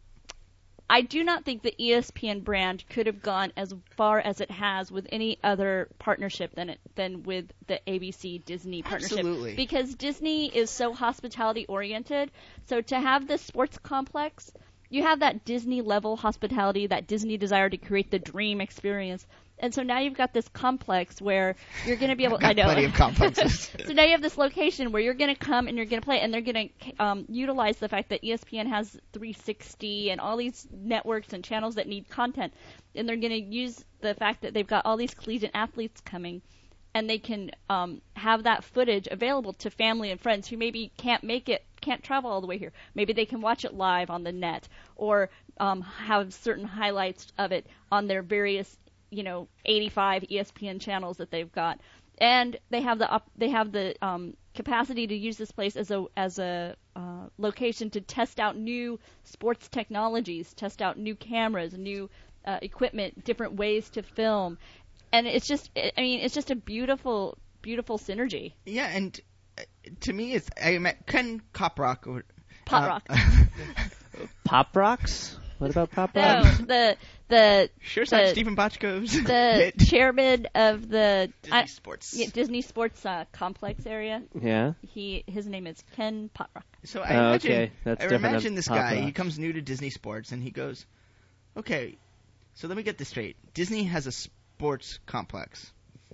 I do not think the ESPN brand could have gone as far as it has with any other partnership than with the ABC Disney partnership. Absolutely. Because Disney is so hospitality oriented. So to have this sports complex, you have that Disney level hospitality, that Disney desire to create the dream experience. And so now you've got this complex where you're going to be able. Got I know. plenty of complexes. So now you have this location where you're going to come and you're going to play, and they're going to utilize the fact that ESPN has 360 and all these networks and channels that need content, and they're going to use the fact that they've got all these collegiate athletes coming, and they can have that footage available to family and friends who maybe can't travel all the way here. Maybe they can watch it live on the net, or have certain highlights of it on their various 85 ESPN channels that they've got, and they have the capacity to use this place as a location to test out new sports technologies, test out new cameras, new equipment, different ways to film, and it's just a beautiful synergy. Yeah, and to me, I met Ken Coprock or Pot Rock. Pop Rocks? What about Pop No, Rocks? the Sure side the- Stephen Bochco's the hit. chairman of the Disney Sports. Disney Sports complex area. Yeah. His name is Ken Potrock. So I imagine, okay. That's I different imagine than this Pop guy. He Rocks. comes new to Disney Sports and he goes, "Okay, so let me get this straight. Disney has a sports complex.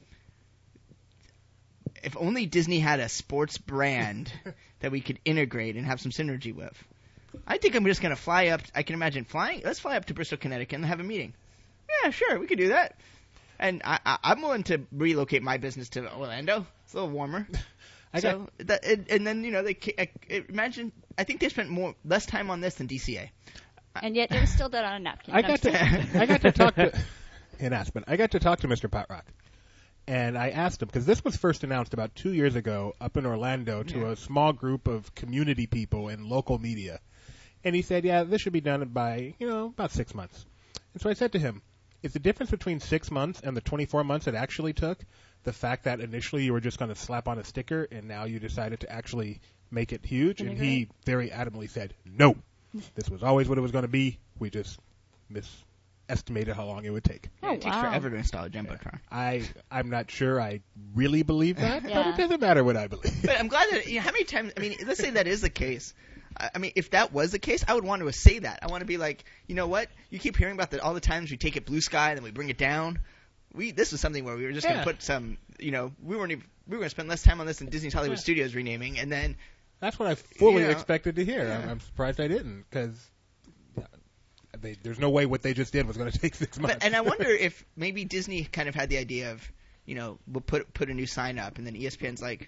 If only Disney had a sports brand that we could integrate and have some synergy with. I think I'm just going to fly up. I can imagine flying. Let's fly up to Bristol, Connecticut and have a meeting. Yeah, sure, we could do that. And I'm willing to relocate my business to Orlando. It's a little warmer. And then, imagine, I think they spent less time on this than DCA. And yet it was still done on a napkin. I got to talk to in Aspen. I got to talk to Mr. Potrock, and I asked him because this was first announced about 2 years ago up in Orlando to a small group of community people and local media, and he said, "Yeah, this should be done by about 6 months." And so I said to him, "Is the difference between 6 months and the 24 months it actually took the fact that initially you were just going to slap on a sticker and now you decided to actually make it huge?" And he very adamantly said, "No, this was always what it was going to be. We just misestimated how long it would take." Oh, It takes wow. forever to install a Jumbotron. I'm not sure I really believe that, but Yeah. it doesn't matter what I believe. But I'm glad that, how many times, let's say that is the case. If that was the case, I would want to say that. I want to be like, you know what? You keep hearing about all the times we take it blue sky and then we bring it down. This was something where we were just going to put some, we were going to spend less time on this than Disney's Hollywood Studios renaming, and then That's what I fully You know. expected to hear. I'm surprised I didn't, because there's no way what they just did was going to take 6 months. and I wonder if maybe Disney kind of had the idea of, we'll put a new sign up, and then ESPN's like,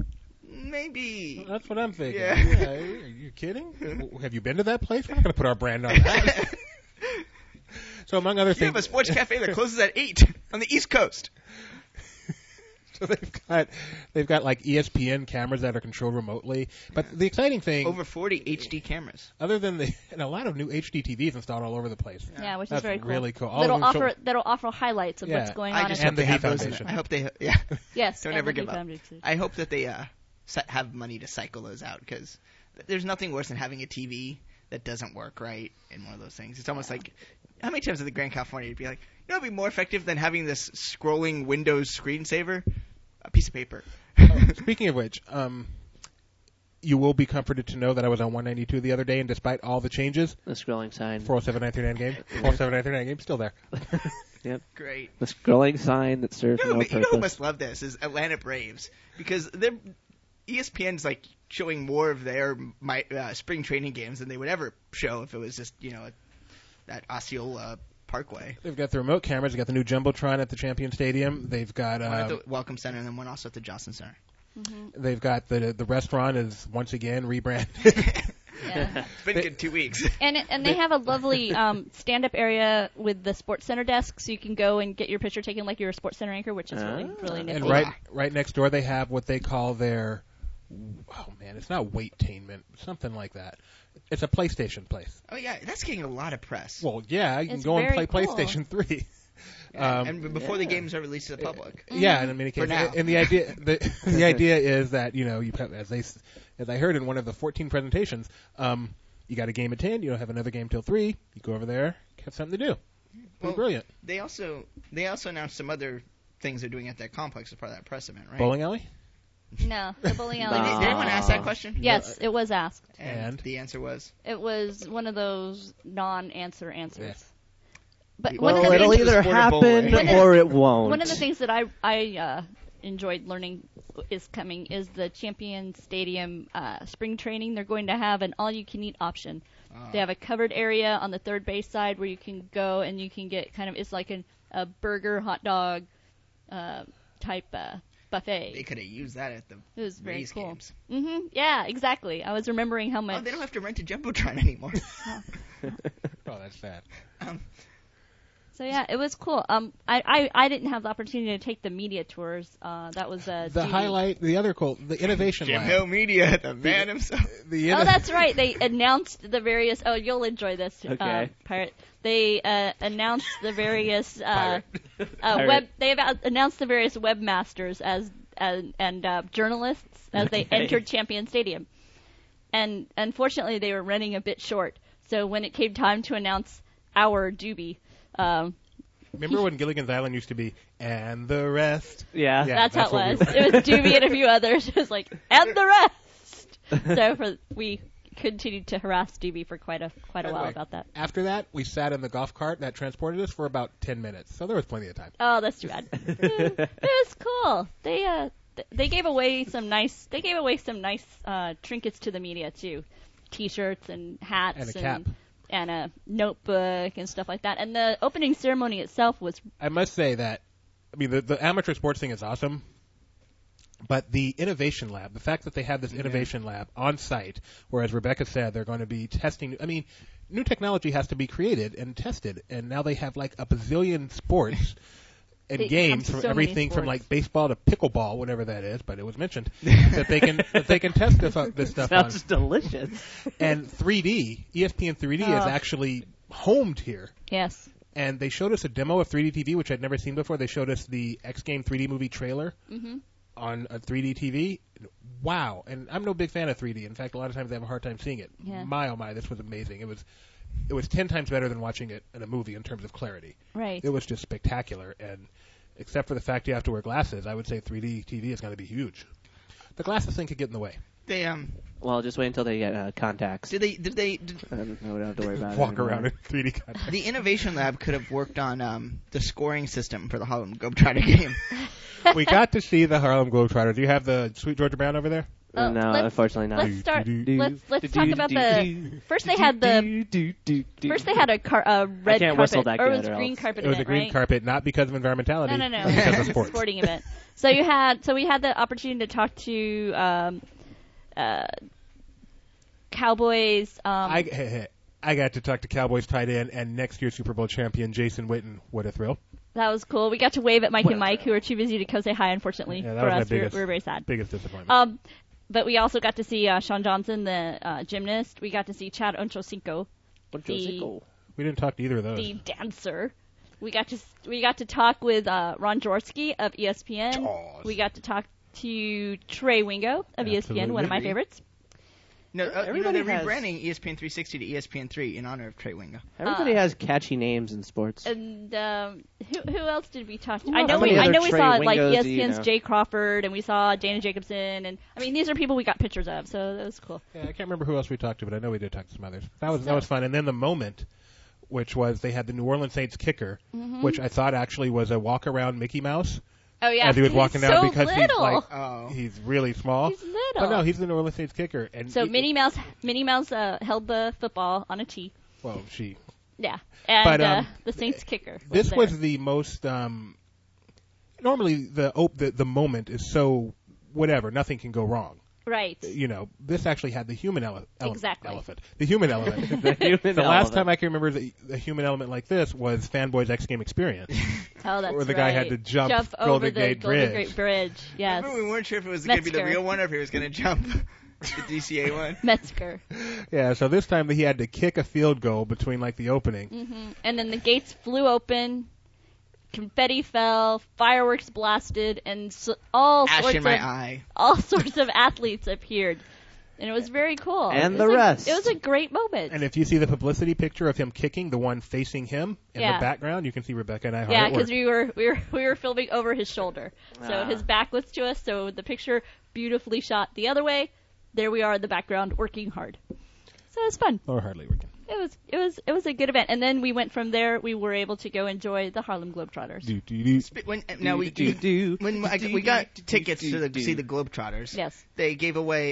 maybe. That's what I'm thinking. Yeah. Yeah, are you kidding? Have you been to that place? We're not going to put our brand on that. So among other You things, have a sports cafe that closes at 8 on the East Coast. so they've got like ESPN cameras that are controlled remotely. But the exciting thing, Over 40 HD cameras. other than and a lot of new HD TVs installed all over the place. Yeah, which That's is very cool. really cool. All That'll of them offer highlights of what's going I on. just in hope And the they have Heat those. Foundation. I hope they, Yes, don't and ever the give Heat up. Foundation. I hope that they have money to cycle those out, because there's nothing worse than having a TV that doesn't work right in one of those things. It's almost like, how many times at the Grand California you'd be like, it'd be more effective than having this scrolling Windows screensaver, a piece of paper. Speaking of which, you will be comforted to know that I was on 192 the other day, and despite all the changes, The scrolling sign. 407-939 game, 407-939 game, still there. Yep. Great. The scrolling sign that serves no You know who purpose. must love this is Atlanta Braves, because ESPN's like showing more of their spring training games than they would ever show if it was just that Osceola Parkway. They've got the remote cameras. They've got the new Jumbotron at the Champion Stadium. They've got One at the Welcome Center and then one also at the Johnson Center. they've got the restaurant is once again rebranded. Yeah. It's been good 2 weeks. And they have a lovely stand-up area with the Sports Center desk, so you can go and get your picture taken like you're a Sports Center anchor, which is really nifty. And right next door they have what they call their it's not waitainment, something like that. It's a PlayStation place. Oh yeah, that's getting a lot of press. Well, yeah, you can It's go and very play cool. PlayStation 3. And before the games are released to the public. Yeah, and in many For cases, now. and the idea is that you have, as I heard in one of the 14 presentations, you got a game at 10, you don't have another game till 3, you go over there, have something to do. Well, Brilliant. They also announced some other things they're doing at that complex as part of that press event, right? Bowling alley? No, the bowling alley. Did anyone ask that question? Yes, it was asked. And? The answer was? It was one of those non-answer answers. Yeah. But Well, one of the it'll things, either Sport of happen bowling. or it won't. one of the things that I enjoyed learning is coming is the Champion Stadium spring training. They're going to have an all-you-can-eat option. They have a covered area on the third base side where you can go and you can get it's like a burger, hot dog type buffet. They could have used that at the It was very Rays cool. games. Yeah, exactly. I was remembering how Oh, much. they don't have to rent a Jumbotron anymore. Oh, that's sad. So yeah, it was cool. I didn't have the opportunity to take the media tours. That was The Judy. highlight, the other cool, the innovation Jim lab. Hill Media, the man himself. Oh, that's right. They announced the various. Oh, you'll enjoy this, Okay. Pirate. They announced the various Pirate. web. They have announced the various webmasters as and journalists as they entered Champion Stadium. And unfortunately, they were running a bit short. So when it came time to announce our doobie, Remember when Gilligan's Island used to be, and the rest? Yeah. that's how what it we was. were. It was doobie and a few others. It was like, and the rest. So we continued to harass doobie for quite a while Anyway, about that. After that, we sat in the golf cart that transported us for about 10 minutes, so there was plenty of time. Oh, that's too bad. It was cool. They gave away some nice trinkets to the media too, T-shirts and hats And a cap. and a notebook and stuff like that. And the opening ceremony itself was I must say that, I mean, the amateur sports thing is awesome, but the innovation lab, the fact that they have this innovation lab on site, where, as Rebecca said, they're going to be testing, I mean, new technology has to be created and tested, and now they have like a bazillion sports and They games have from so many everything from sports. like baseball to pickleball, whatever that is, but it was mentioned, that they can test this stuff on. Sounds delicious. And 3D, ESPN 3D is Oh. actually homed here. yes. And they showed us a demo of 3D TV, which I'd never seen before. They showed us the X Game 3D movie trailer on a 3D TV. Wow. And I'm no big fan of 3D. In fact, a lot of times I have a hard time seeing it. Yeah. My, oh my, this was amazing. It was 10 times better than watching it in a movie in terms of clarity. Right. It was just spectacular. And except for the fact you have to wear glasses, I would say 3D TV is going to be huge. The glasses thing could get in the way. They Well, just wait until they get contacts. did they We don't have to worry about it. Walk anymore. around in 3D content. the innovation lab could have worked on the scoring system for the Harlem Globetrotter game. We got to see the Harlem Globetrotters. Do you have the Sweet Georgia Brown over there? Oh, No, let's- unfortunately not. Let's start. Do, Let's talk about the. First, they had First, they had a red can't carpet, whistle that or it good, was or green else. carpet It was a event, green right? carpet, not because of environmentality, No. but because of sports. Sporting event. So we had the opportunity to talk to Cowboys. I got to talk to Cowboys tight end and next year's Super Bowl champion Jason Witten. What a thrill! That was cool. We got to wave at Mike and Mike, who were too busy to come say hi, unfortunately, Yeah, that for was my us. biggest- We were very sad. Biggest disappointment. But we also got to see Sean Johnson, the gymnast. We got to see Chad Ochocinco, We didn't talk to either of those. the dancer. We got to talk with Ron Jaworski of ESPN. Jaws. We got to talk to Trey Wingo of ESPN, one of my Absolutely. favorites. No, Everybody they're has- rebranding ESPN 360 to ESPN 3 in honor of Trey Wingo. Everybody has catchy names in sports. And who else did we talk to? How I know many we other saw Trey like Wingos do you ESPN's know? Jay Crawford, and we saw Dana Jacobson, and I mean these are people we got pictures of, so that was cool. Yeah, I can't remember who else we talked to, but I know we did talk to some others. That was fun. And then the moment, which was they had the New Orleans Saints kicker, which I thought actually was a walk around Mickey Mouse Oh yeah, as he was walking down so because little. Oh. he's really small. He's little. But no, he's the New Orleans Saints kicker. And So he- Minnie Mouse held the football on a tee. Well, she. Yeah, and But, the Saints kicker. This there. was the most. Normally, the moment is so whatever. Nothing can go wrong. right. You know, this actually had the human Exactly. elephant. The human element. The last time I can remember the human element like this was Fanboy's X Game Experience. Oh, that's where the right. guy had to jump over Golden the Gate Golden Bridge. Gate Bridge. Yes, Remember, we weren't sure if it was going to be the Metzger. real one or if he was going to jump the DCA one. Metzger. Yeah, so this time he had to kick a field goal between like the opening. And then the gates flew open, confetti fell, fireworks blasted, and Ash in my eye. all sorts of athletes appeared. And it was very cool. And It the was rest. It was a great moment. And if you see the publicity picture of him kicking, the one facing him in Yeah. the background, you can see Rebecca and I hard yeah, at work. because we were filming over his shoulder, so Ah. his back was to us. So the picture beautifully shot the other way. There we are in the background working hard. So it was fun. Or hardly working. It was a good event. And then we went from there. We were able to go enjoy the Harlem Globetrotters. When we got tickets to see the Globetrotters, Yes. they gave away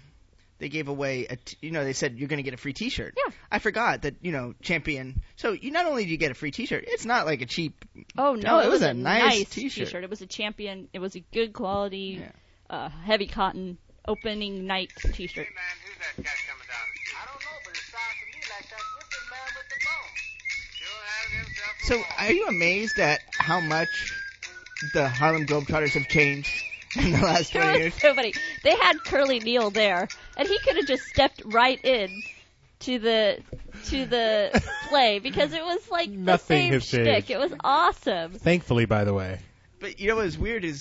they said you're going to get a free T-shirt. Yeah. I forgot that champion. So you not only do you get a free T-shirt, it's not like a cheap. Oh no, No, it was a nice T-shirt. T-shirt. It was a champion. It was a good quality, Yeah. heavy cotton opening night T-shirt. Hey man, who's that cat coming down? I don't know, but it sounds to me like that whipping man with the bone. Sure having himself a So ball. are you amazed at how much the Harlem Globetrotters have changed in the last 20 It years? was so funny. They had Curly Neal there, and he could have just stepped right in to the play because it was like Nothing the has same changed. shtick. It was awesome. Thankfully, by the way. But what was weird is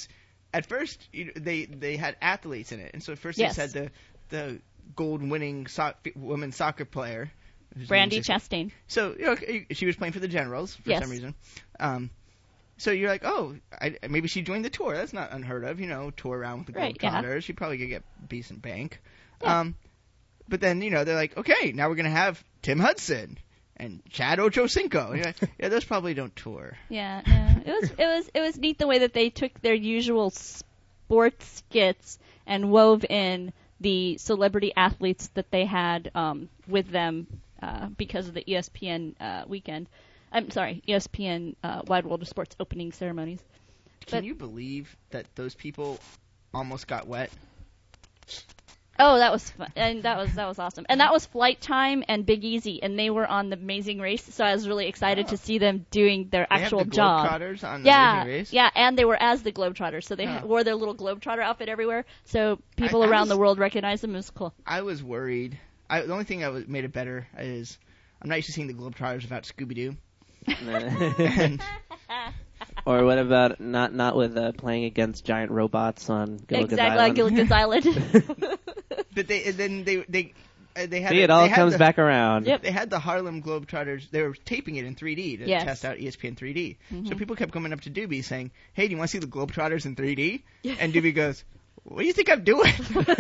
at first they had athletes in it, and so at first Yes. they said the gold-winning women's soccer player, whose Brandy name is- Chastain. So she was playing for the Generals for Yes. some reason. So you're like, oh, maybe she joined the tour. That's not unheard of, tour around with the Right, yeah. Globetrotters. She probably could get decent bank. Yeah. But then they're like, okay, now we're gonna have Tim Hudson and Chad Ochocinco. And you're like, yeah, those probably don't tour. Yeah, no. It was neat the way that they took their usual sports skits and wove in the celebrity athletes that they had with them because of the ESPN weekend. I'm sorry, ESPN Wide World of Sports opening ceremonies. Can But- you believe that those people almost got wet? Oh, that was fun, and that was awesome. And that was Flight Time and Big Easy, and they were on the Amazing Race. So I was really excited to see them doing their They actual have the job. Globetrotters on the Yeah, Amazing Race? yeah, and they were as the Globetrotters, so they Oh. wore their little Globetrotter outfit everywhere. So people I around was- the world recognized them. It was cool. I was worried. The only thing that made it better is I'm not used to seeing the Globetrotters without Scooby-Doo. And Or what about not with playing against giant robots on Gilligan's Exactly Island? like Gilligan's Island. but they had See, it all comes back around. Yep. They had the Harlem Globetrotters. They were taping it in 3D to Yes. test out E ESPN 3D. Mm-hmm. So people kept coming up to Doobie saying, "Hey, do you want to see the Globetrotters in 3D?" And Doobie goes, "What do you think I'm doing?"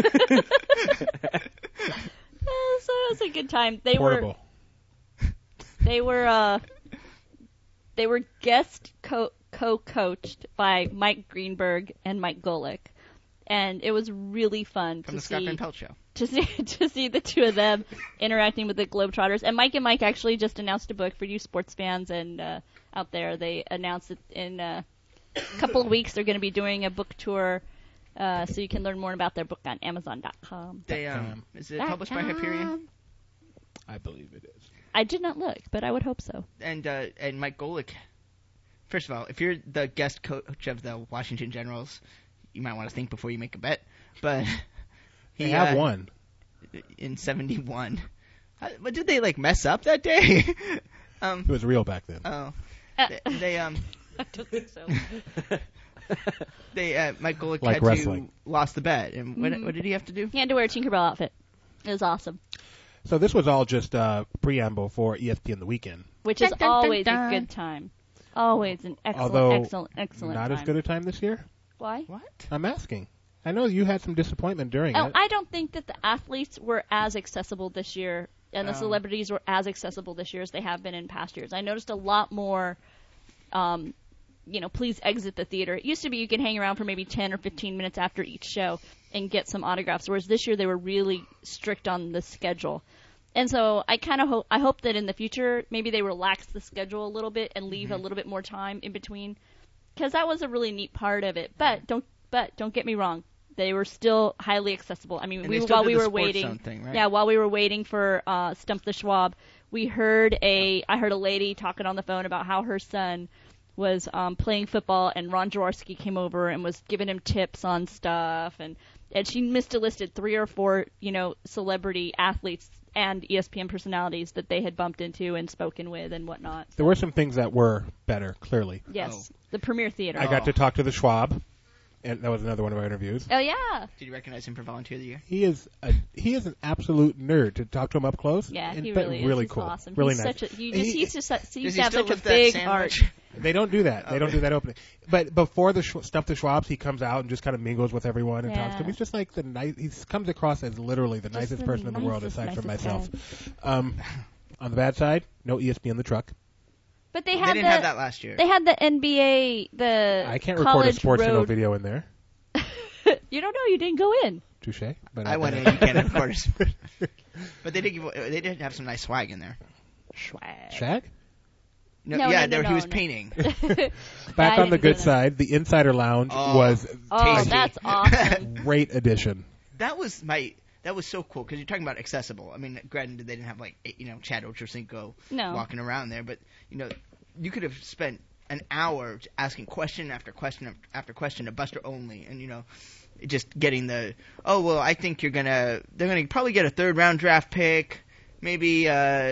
So it was a good time. They Portable. were guest co-coached by Mike Greenberg and Mike Golick, and it was really fun From to the Scott see Van Pelt show. to see the two of them interacting with the Globetrotters. And Mike actually just announced a book for you sports fans and out there. They announced it in a couple of weeks. They're going to be doing a book tour, so you can learn more about their book on Amazon.com. They is it published by Hyperion? I believe it is. I did not look, but I would hope so. And Mike Golick. First of all, if you're the guest coach of the Washington Generals, you might want to think before you make a bet. But They have won. in '71. But did they mess up that day? It was real back then. Oh, I don't think so. Mike Golick Like had wrestling. to lost the bet, and what did he have to do? He had to wear a Tinkerbell outfit. It was awesome, So this was all just preamble for ESPN The Weekend. which is Dun, dun, dun, always dun. a good time. Always an excellent, Although excellent not time. as good a time this year. Why? What? I'm asking. I know you had some disappointment during Oh, it. I don't think that the athletes were as accessible this year, and the Oh. celebrities were as accessible this year as they have been in past years. I noticed a lot more, please exit the theater. It used to be you could hang around for maybe 10 or 15 minutes after each show and get some autographs, whereas this year they were really strict on the schedule. And so I kind of I hope that in the future maybe they relax the schedule a little bit and leave a little bit more time in between, because that was a really neat part of it. But don't get me wrong, they were still highly accessible. I mean, And they still while did we the were Sports waiting, Zone thing, right? yeah, while we were waiting for Stump the Schwab, I heard a lady talking on the phone about how her son was playing football, and Ron Jaworski came over and was giving him tips on stuff, and she listed 3 or 4, celebrity athletes and ESPN personalities that they had bumped into and spoken with and whatnot. There were some things that were better, clearly. Yes, the Premier Theater. I got to talk to the Schwab, and that was another one of our interviews. Oh yeah, Did you recognize him for Volunteer of the Year? He is an absolute nerd. To talk to him up close, yeah, and he but really is. really He's cool, awesome. really He's nice. Such a, he used to Does he have still such a lift that big sandwich? heart. They don't do that. They don't do that opening. But before the Stump the Schwabs, he comes out and just kind of mingles with everyone and talks to them. Yeah. He's just like he comes across as literally the Just nicest the person in the world, nicest, aside from nicest myself. On the bad side, no ESPN the truck. But they They had didn't have that last year. They had the NBA, the I can't record a college sports channel road. video in there. You don't know. You didn't go in. Touche. But I went in. You can't of course. But they did have some nice swag in there. Swag. Shaq? No, yeah, no, he was no. painting. Back I on the didn't good go there. side, the Insider Lounge Oh. was Oh, Tasty. that's awesome. great addition. That was so cool because you're talking about accessible. I mean, granted, they didn't have Chad Ochocinco No. walking around there, but you could have spent an hour asking question after question after question to Buster Olney, and just getting I think they're gonna probably get a 3rd round draft pick, maybe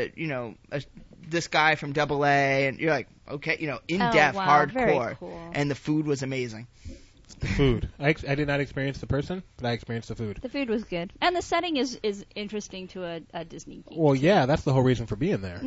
this guy from Double A, and you're like, okay, in depth, wow, very hardcore, cool. and the food was amazing. The food. I did not experience the person, but I experienced the food. The food was good, and the setting is interesting to a Disney geek. Well, yeah, that's the whole reason for being there.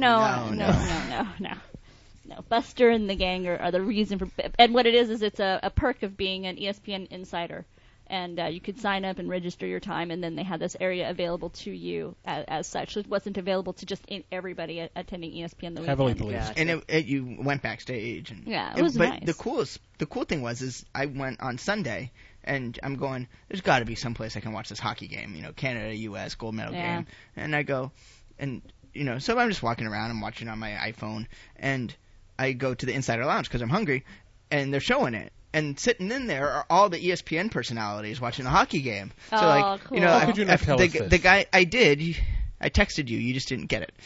No. Buster and the gang are the reason for, and what it is it's a perk of being an ESPN insider, and you could sign up and register your time, and then they had this area available to you as such. So it wasn't available to just everybody attending ESPN the Heavily weekend. policed. And you went backstage. And Yeah, it was but nice. the cool thing was I went on Sunday, and I'm going, there's got to be some place I can watch this hockey game, Canada, U.S., gold medal game. And I go, and, so I'm just walking around, I'm watching on my iPhone, and I go to the Insider Lounge because I'm hungry, and they're showing it. And sitting in there are all the ESPN personalities watching the hockey game. So, cool. How could you not tell us the this? guy I texted you, you just didn't get it.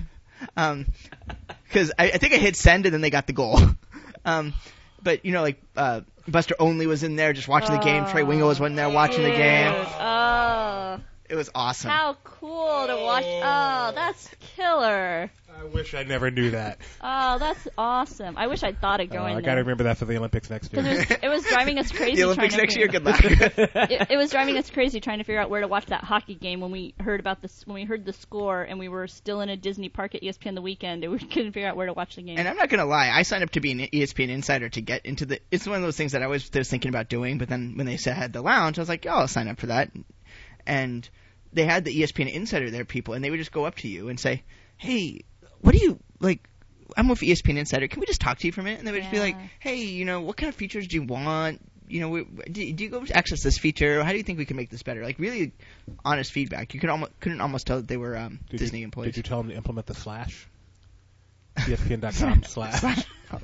Because I think I hit send and then they got the goal. But, Buster Only was in there just watching the game. Trey Wingo was in there watching the game. Oh, It was awesome. how cool to watch. Oh, that's killer. I wish I never knew that. Oh, that's awesome. I wish I'd thought of going I there. got to remember that for the Olympics next year. Because it was driving us crazy. The Olympics trying next to year, figure- good luck. It was driving us crazy trying to figure out where to watch that hockey game when we heard about this, when we heard the score, and we were still in a Disney park at ESPN the weekend, and we couldn't figure out where to watch the game. And I'm not going to lie, I signed up to be an ESPN insider to get into the. It's one of those things that I was thinking about doing, but then when they said I had the lounge, I was like, I'll sign up for that. And they had the ESPN insider there, people, and they would just go up to you and say, hey, what do you, I'm with ESPN Insider. Can we just talk to you for a minute? And they would just be like, hey, what kind of features do you want? Do you go access this feature? How do you think we can make this better? Really honest feedback. You couldn't almost tell that they were Disney employees. Did you tell them to implement the slash? ESPN.com slash.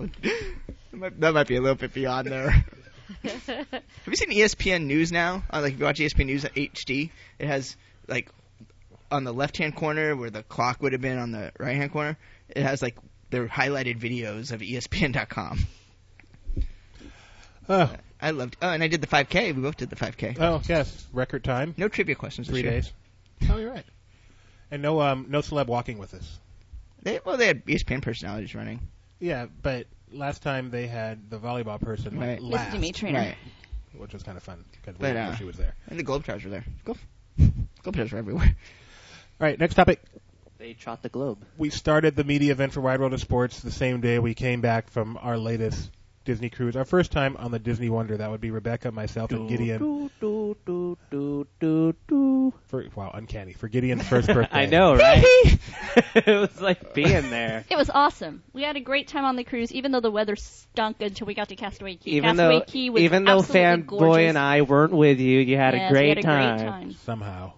That might be a little bit beyond there. Have you seen ESPN News now? If you watch ESPN News at HD, it has on the left-hand corner where the clock would have been on the right-hand corner, it has their highlighted videos of ESPN.com. Oh. I loved. Oh, and I did the 5K. We both did the 5K. Oh, yes. Record time. No trivia questions. 3 days. Oh, you're right. And no celeb walking with us. They had ESPN personalities running. Yeah, but last time they had the volleyball person Right. Listen last, to me, trainer. Right. which was kind of fun because But, we knew she was there. And the Globetrotters were there. Globetrotters were everywhere. All right, next topic. They trot the globe. We started the media event for Wide World of Sports the same day we came back from our latest Disney cruise. Our first time on the Disney Wonder. That would be Rebecca, myself, and Gideon. Wow, uncanny. For Gideon's first birthday. I know, right? It was like being there. It was awesome. We had a great time on the cruise, even though the weather stunk until we got to Castaway Key. Even Castaway though Key was even though absolutely Fanboy gorgeous. and I weren't with you, you had Yes, a we great had time. a great time. Somehow.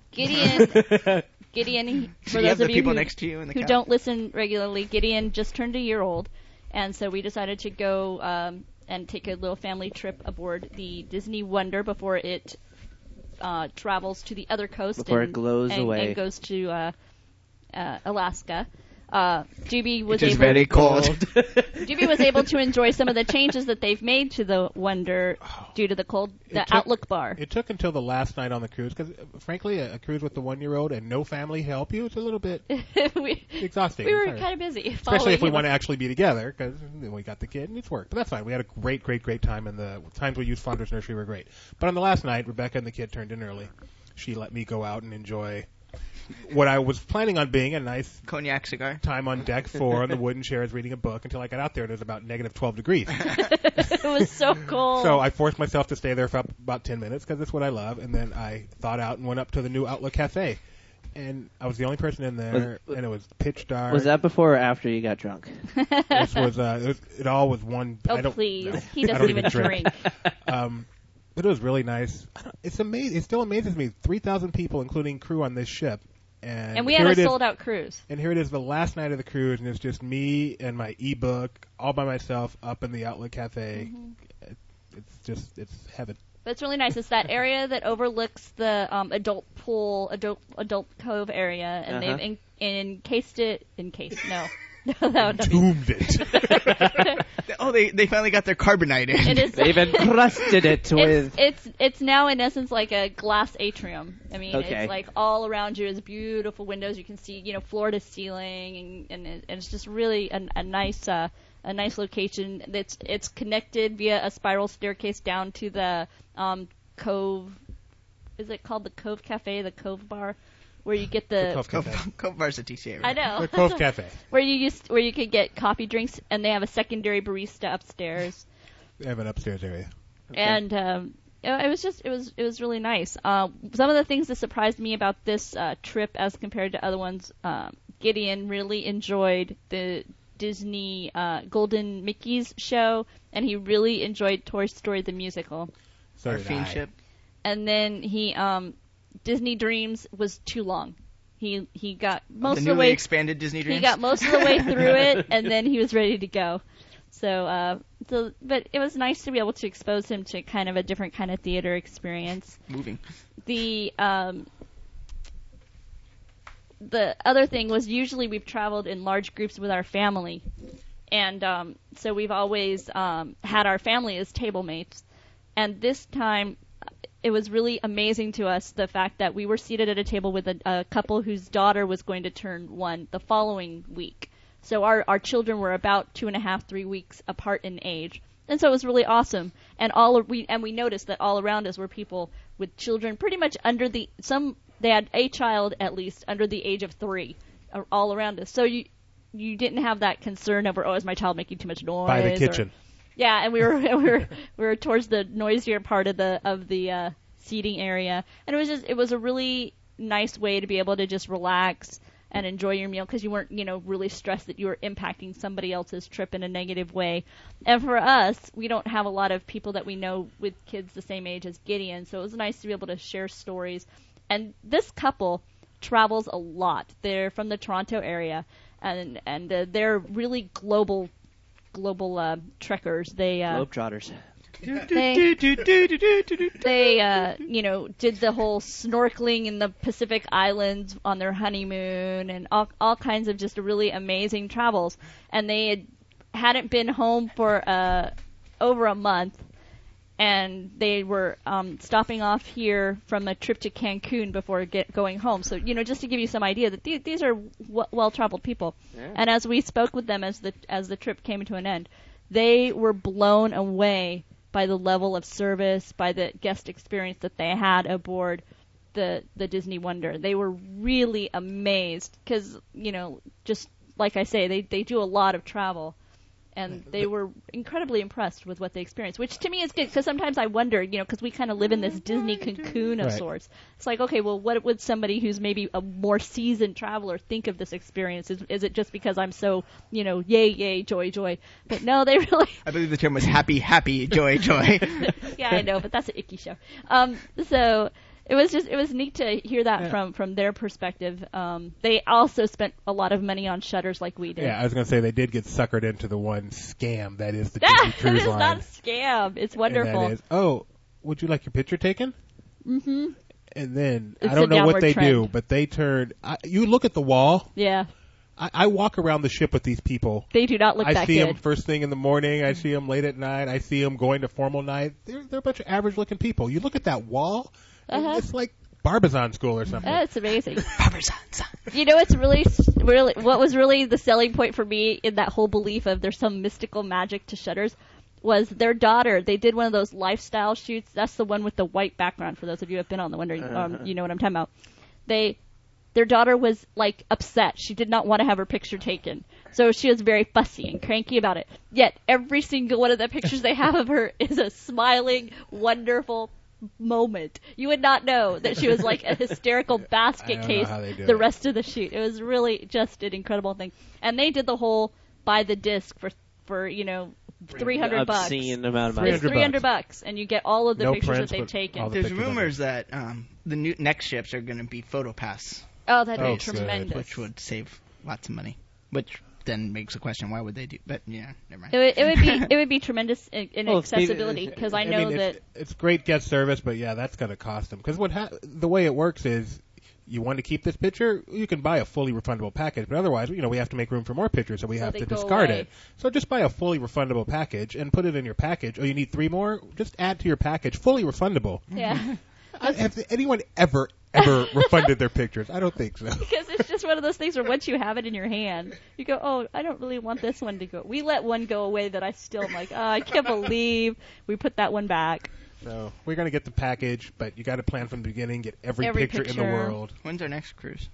Gideon, for Did you have those the of you people who, next to you in the who cab? don't listen regularly, Gideon just turned a year old, and so we decided to go and take a little family trip aboard the Disney Wonder before it travels to the other coast Before and, it glows and, away. and goes to Alaska. GB was Which is able very cold. GB was able to enjoy some of the changes that they've made to the Wonder due to the cold. The Outlook bar. It took until the last night on the cruise because, frankly, a cruise with the 1-year-old and no family help you, it's a little bit we exhausting. were Sorry. kind of busy, Especially if we following want to him. actually be together, because then we got the kid and it's worked. But that's fine. We had a great time, and the times we used Founder's Nursery were great. But on the last night, Rebecca and the kid turned in early. She let me go out and enjoy what I was planning on being a nice Cognac cigar. time on deck 4 on the wooden chairs reading a book until I got out there and it was about negative 12 degrees. It was so cold. So I forced myself to stay there for about 10 minutes because that's what I love. And then I thawed out and went up to the new Outlook Cafe. And I was the only person in there, and it was pitch dark. Was that before or after you got drunk? This was, it all was one. Oh, I don't, please. no, He I doesn't don't even drink. But it was really nice. It's amazing. It still amazes me. 3,000 people, including crew, on this ship. And we had a sold-out cruise. And here it is, the last night of the cruise, and it's just me and my ebook all by myself up in the Outlook Cafe. Mm-hmm. It's heaven. But it's really nice. It's that area that overlooks the adult pool, adult cove area, and they've encased it. No, that would Doomed it. Oh, they finally got their carbonite in. It is. They've encrusted it with. It's now in essence like a glass atrium. I mean, Okay. it's like all around you is beautiful windows. You can see, floor to ceiling, and it's just really a nice nice location. It's connected via a spiral staircase down to the Cove. Is it called the Cove Cafe, the Cove Bar, where you get the Cove Cafe. Cove Bar's a TCA. I Right? know. The Cove Cafe. where you could get coffee drinks, and they have a secondary barista upstairs. They have an upstairs area. And it was really nice. Some of the things that surprised me about this trip as compared to other ones, Gideon really enjoyed the Disney Golden Mickey's show, and he really enjoyed Toy Story the musical. So Our did fiend I. ship. And then he Disney Dreams was too long. He got most The of the newly way expanded Disney Dreams. he got most of the way through it, and then he was ready to go. But it was nice to be able to expose him to kind of a different kind of theater experience. moving. The other thing was usually we've traveled in large groups with our family, and so we've always had our family as table mates. And this time, it was really amazing to us the fact that we were seated at a table with a couple whose daughter was going to turn 1 the following week. So our children were about 2.5, 3 weeks apart in age. And so it was really awesome. And we noticed that all around us were people with children pretty much they had a child at least under the age of 3 all around us. So you didn't have that concern over, is my child making too much noise? By the kitchen. Yeah, and we were towards the noisier part of the seating area, and it was a really nice way to be able to just relax and enjoy your meal because you weren't really stressed that you were impacting somebody else's trip in a negative way. And for us, we don't have a lot of people that we know with kids the same age as Gideon, so it was nice to be able to share stories. And this couple travels a lot. They're from the Toronto area, and they're really global trekkers. They Globetrotters. they did the whole snorkeling in the Pacific Islands on their honeymoon and all kinds of just really amazing travels. And they hadn't been home for over a month, and they were stopping off here from a trip to Cancun before going home. So, just to give you some idea that these are well-traveled people. Yeah. And as we spoke with them as the trip came to an end, they were blown away by the level of service, by the guest experience that they had aboard the Disney Wonder. They were really amazed because, just like I say, they do a lot of travel. And they were incredibly impressed with what they experienced, which to me is good because sometimes I wonder, because we kind of live in this Disney cocoon of Right. sorts. It's like, okay, well, what would somebody who's maybe a more seasoned traveler think of this experience? Is it just because I'm so, yay, yay, joy, joy? But no, they really, I believe the term was happy, happy, joy, joy. yeah, I know, but that's an icky show. So it was neat to hear that from their perspective. They also spent a lot of money on shutters like we did. Yeah, I was going to say they did get suckered into the one scam that is the Yeah, Disney it Cruise is Line. not a scam. It's And wonderful. that is, would you like your picture taken? Mm-hmm. And then, It's I don't a know what downward they do, trend. but they turned, you look at the wall, Yeah, I walk around the ship with these people. they do not look I that see good. them first thing in the morning. I see them late at night. I see them going to formal night. They're a bunch of average-looking people. You look at that wall, and Uh-huh. it's like Barbizon School or something. It's amazing. Parmesan. It's really what was really the selling point for me in that whole belief of there's some mystical magic to shutters was their daughter. They did one of those lifestyle shoots. That's the one with the white background. For those of you who have been on the Wonder, you know what I'm talking about. Their daughter was like upset. She did not want to have her picture taken. So she was very fussy and cranky about it. Yet every single one of the pictures they have of her is a smiling, wonderful moment. You would not know that she was like a hysterical basket I don't know case how they do the it. rest of the shoot. It was really just an incredible thing. And they did the whole buy the disc for $300 bucks. Obscene amount of money. It's $300 and you get all of the No pictures prints, that they've but taken. all the There's pictures of rumors that the new next ships are going to be PhotoPass, Oh, that'd Oh, be good. tremendous. which would save lots of money. Which then makes the question, why would they do? But yeah, never mind. It would be tremendous in Well, accessibility because I know mean, that it's great guest service, but yeah, that's going to cost them. Because the way it works is, you want to keep this picture, you can buy a fully refundable package. But otherwise, we have to make room for more pictures, so we So have they to go discard away. it. So just buy a fully refundable package and put it in your package. Oh, you need 3 more? Just add to your package, fully refundable. yeah. Has anyone ever ever refunded their pictures. I don't think so. Because it's just one of those things where once you have it in your hand, you go, oh, I don't really want this one to go. We let one go away that I still am like, oh, I can't believe we put that one back. So we're going to get the package, but you got to plan from the beginning, get every picture in the picture. world. When's our next cruise?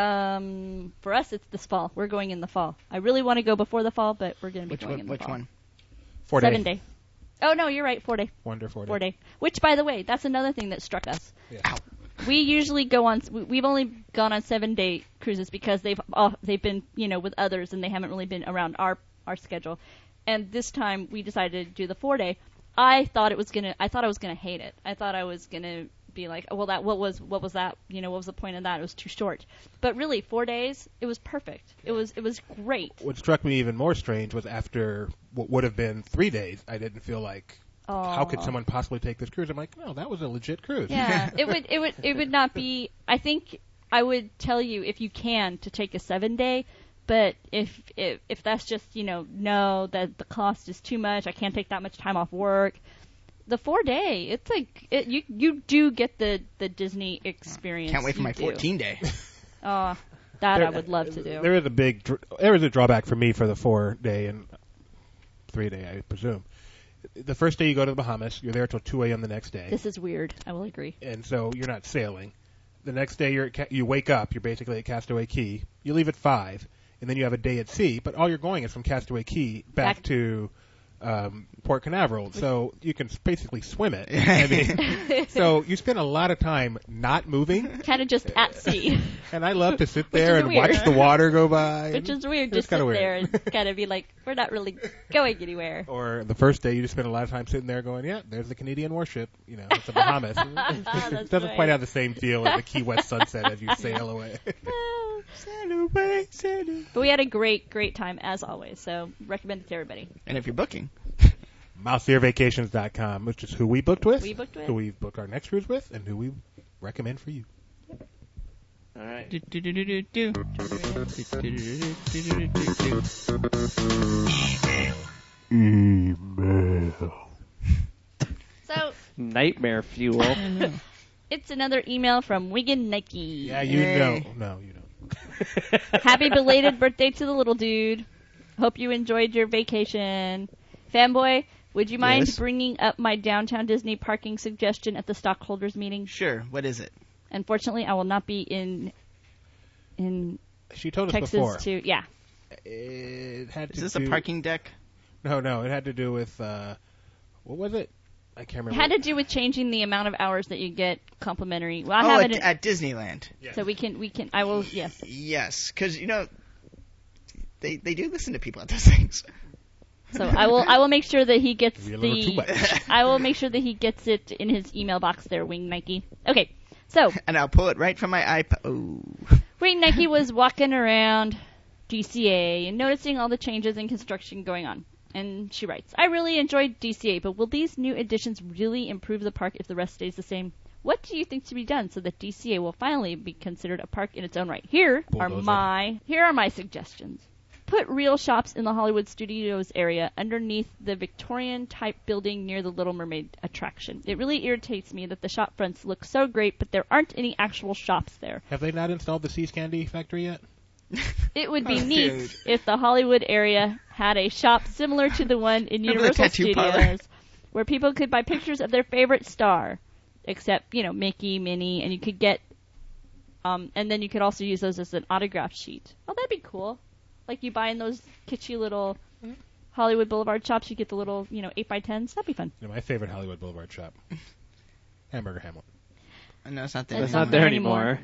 For us, it's this fall. We're going in the fall. I really want to go before the fall, but we're going to be going in the Which fall. one? 4 days. 7 day. Oh, no, you're right, 4 day. 4 4 day. Which, by the way, that's another thing that struck us. Yeah. We usually go on. We've only gone on 7 day cruises because they've been with others and they haven't really been around our schedule. And this time we decided to do the 4 day. I thought I was gonna hate it. I thought I was gonna be like, oh, well, what was that? What was the point of that? It was too short. But really, 4 days, it was perfect. It was great. What struck me even more strange was after what would have been 3 days, I didn't feel like, how could someone possibly take this cruise? I'm like, no, that was a legit cruise. Yeah, it would not be. I think I would tell you if you can to take a 7 day. But if that's just no, that the cost is too much, I can't take that much time off work. The 4 day, it's like you do get the Disney experience. Can't wait for my 14 day. Oh, that I would love to do. There is a drawback for me for the 4 day and 3 day, I presume. The first day you go to the Bahamas, you're there till 2 a.m. the next day. This is weird. I will agree. And so you're not sailing. The next day you wake up, you're basically at Castaway Cay. You leave at 5. And then you have a day at sea, but all you're going is from Castaway Cay back to Port Canaveral, so you can basically swim it. I mean, so you spend a lot of time not moving. Kind of just at sea. And I love to sit there and weird. watch the water go by. Which is weird, just sit there and kind of be like, we're not really going anywhere. Or the first day you just spend a lot of time sitting there going, yeah, there's the Canadian warship, it's the Bahamas. It doesn't quite have the same feel as the Key West sunset as you sail away. Sail away, sail away. But we had a great time as always, so recommend it to everybody. And if you're booking, MouseEarVacations.com, which is who we booked with, who we've booked our next cruise with, and who we recommend for you. All right. Email. So Nightmare fuel. it's another email from Wigan Nike. Yeah, you know. No, you don't. Happy belated birthday to the little dude. Hope you enjoyed your vacation. Fanboy, would you mind Yes. bringing up my downtown Disney parking suggestion at the stockholders meeting? sure. What is it? Unfortunately, I will not be in She told us Texas before. to, yeah. It had Is to this do, a parking deck? No, it had to do with, what was it? I can't It remember. had to do with changing the amount of hours that you get complimentary. Well, I Oh, have it, at Disneyland. so we can, I will, yes. Yes, because they do listen to people at those things. So I will make sure that he gets Maybe a little too much. I will make sure that he gets it in his email box there, Wing Nike. Okay, so And I'll pull it right from my iPod. Oh. Wing Nike was walking around DCA and noticing all the changes in construction going on. And she writes, I really enjoyed DCA, but will these new additions really improve the park if the rest stays the same? What do you think to be done so that DCA will finally be considered a park in its own right? Here are my suggestions. Put real shops in the Hollywood Studios area underneath the Victorian-type building near the Little Mermaid attraction. It really irritates me that the shop fronts look so great, but there aren't any actual shops there. Have they not installed the Seas Candy factory yet? It would be Oh, neat dude. if the Hollywood area had a shop similar to the one in Remember the Universal tattoo parlor? Studios, where people could buy pictures of their favorite star, except Mickey, Minnie, and you could get, and then you could also use those as an autograph sheet. Oh, that'd be cool. Like you buy in those kitschy little Hollywood Boulevard shops, you get the little 8x10s. That'd be fun. My favorite Hollywood Boulevard shop. Hamburger Hamlet. No, it's not there. It's It's not there anymore.